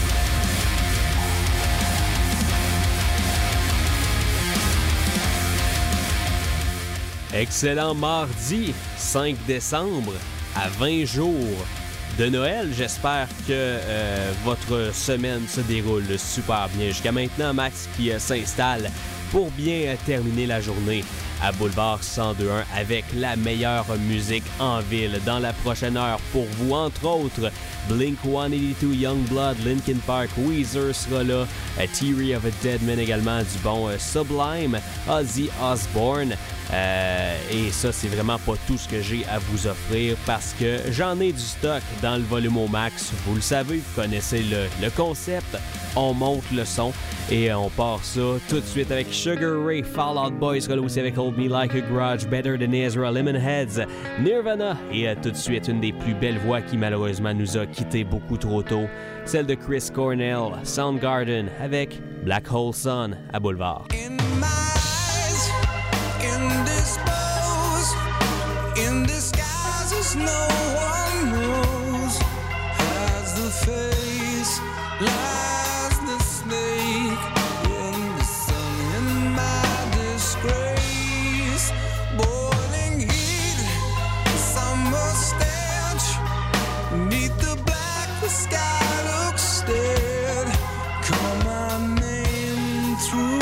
Excellent mardi cinq décembre, à vingt jours de Noël. J'espère que euh, votre semaine se déroule super bien. Jusqu'à maintenant, Max qui euh, s'installe pour bien euh, terminer la journée à Boulevard cent deux un avec la meilleure musique en ville. Dans la prochaine heure, pour vous, entre autres, Blink one eighty-two, Youngblood, Linkin Park, Weezer sera là, uh, Theory of a Deadman également, du bon uh, Sublime, Ozzy Osbourne. Euh, et ça, c'est vraiment pas tout ce que j'ai à vous offrir parce que j'en ai du stock dans le volume au max. Vous le savez, vous connaissez le, le concept. On monte le son et on part ça tout de suite avec Sugar Ray, Fall Out Boy sera là aussi avec Hold Me Like a Grudge, Better Than Ezra, Lemonheads, Nirvana et euh, tout de suite une des plus belles voix qui malheureusement nous a quittés beaucoup trop tôt, celle de Chris Cornell, Soundgarden avec Black Hole Sun à Boulevard. Indisposed, in disguises no one knows. As the face lies the snake in the sun, in my disgrace. Boiling heat, summer stench. Neath the black, the sky looks dead. Call my name through.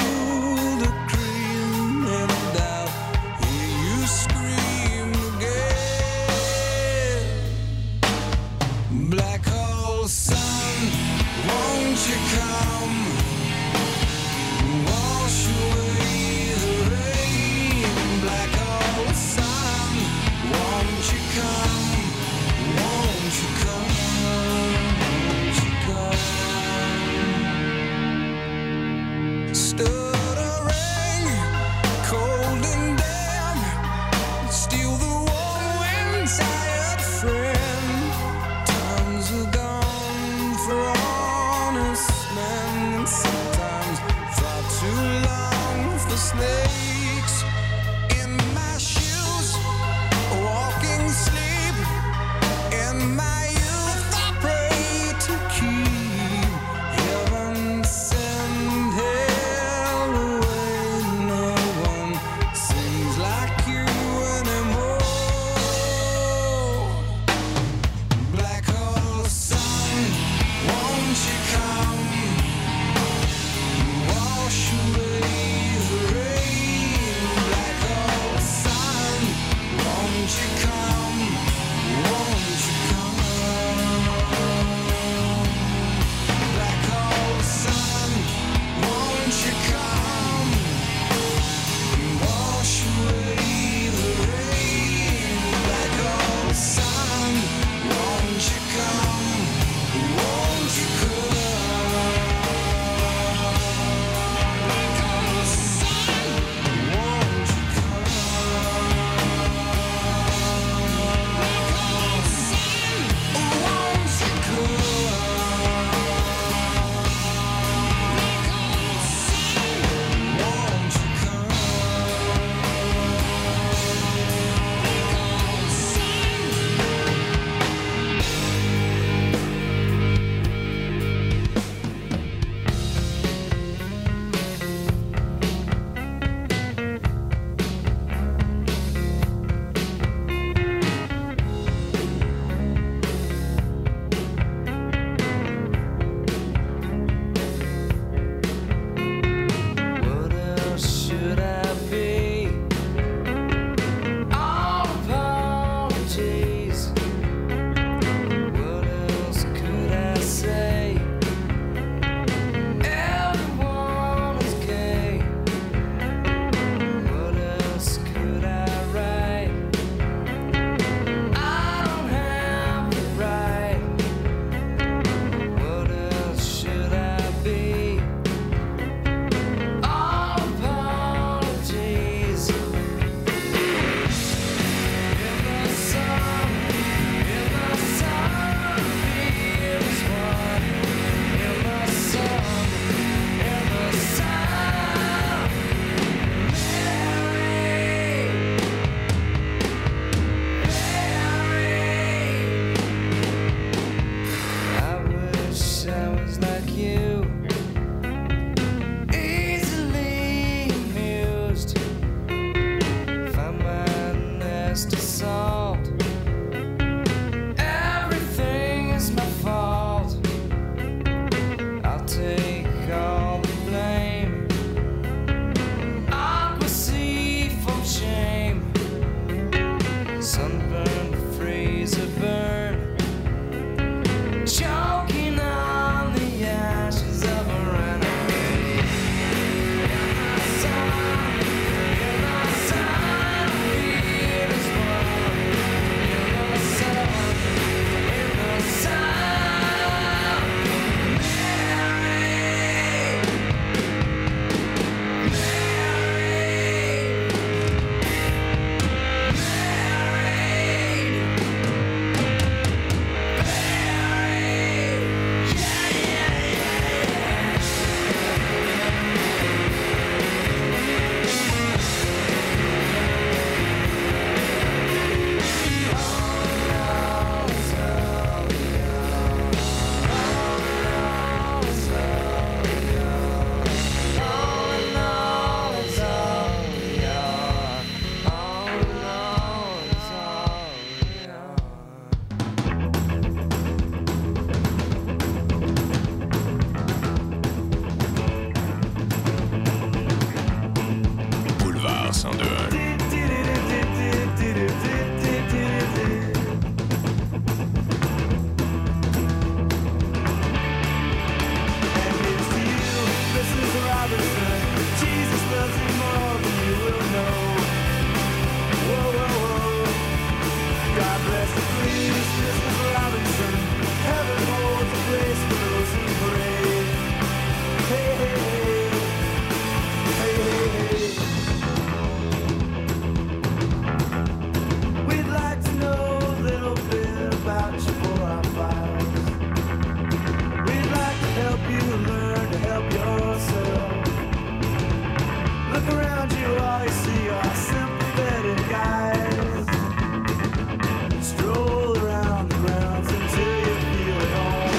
got you.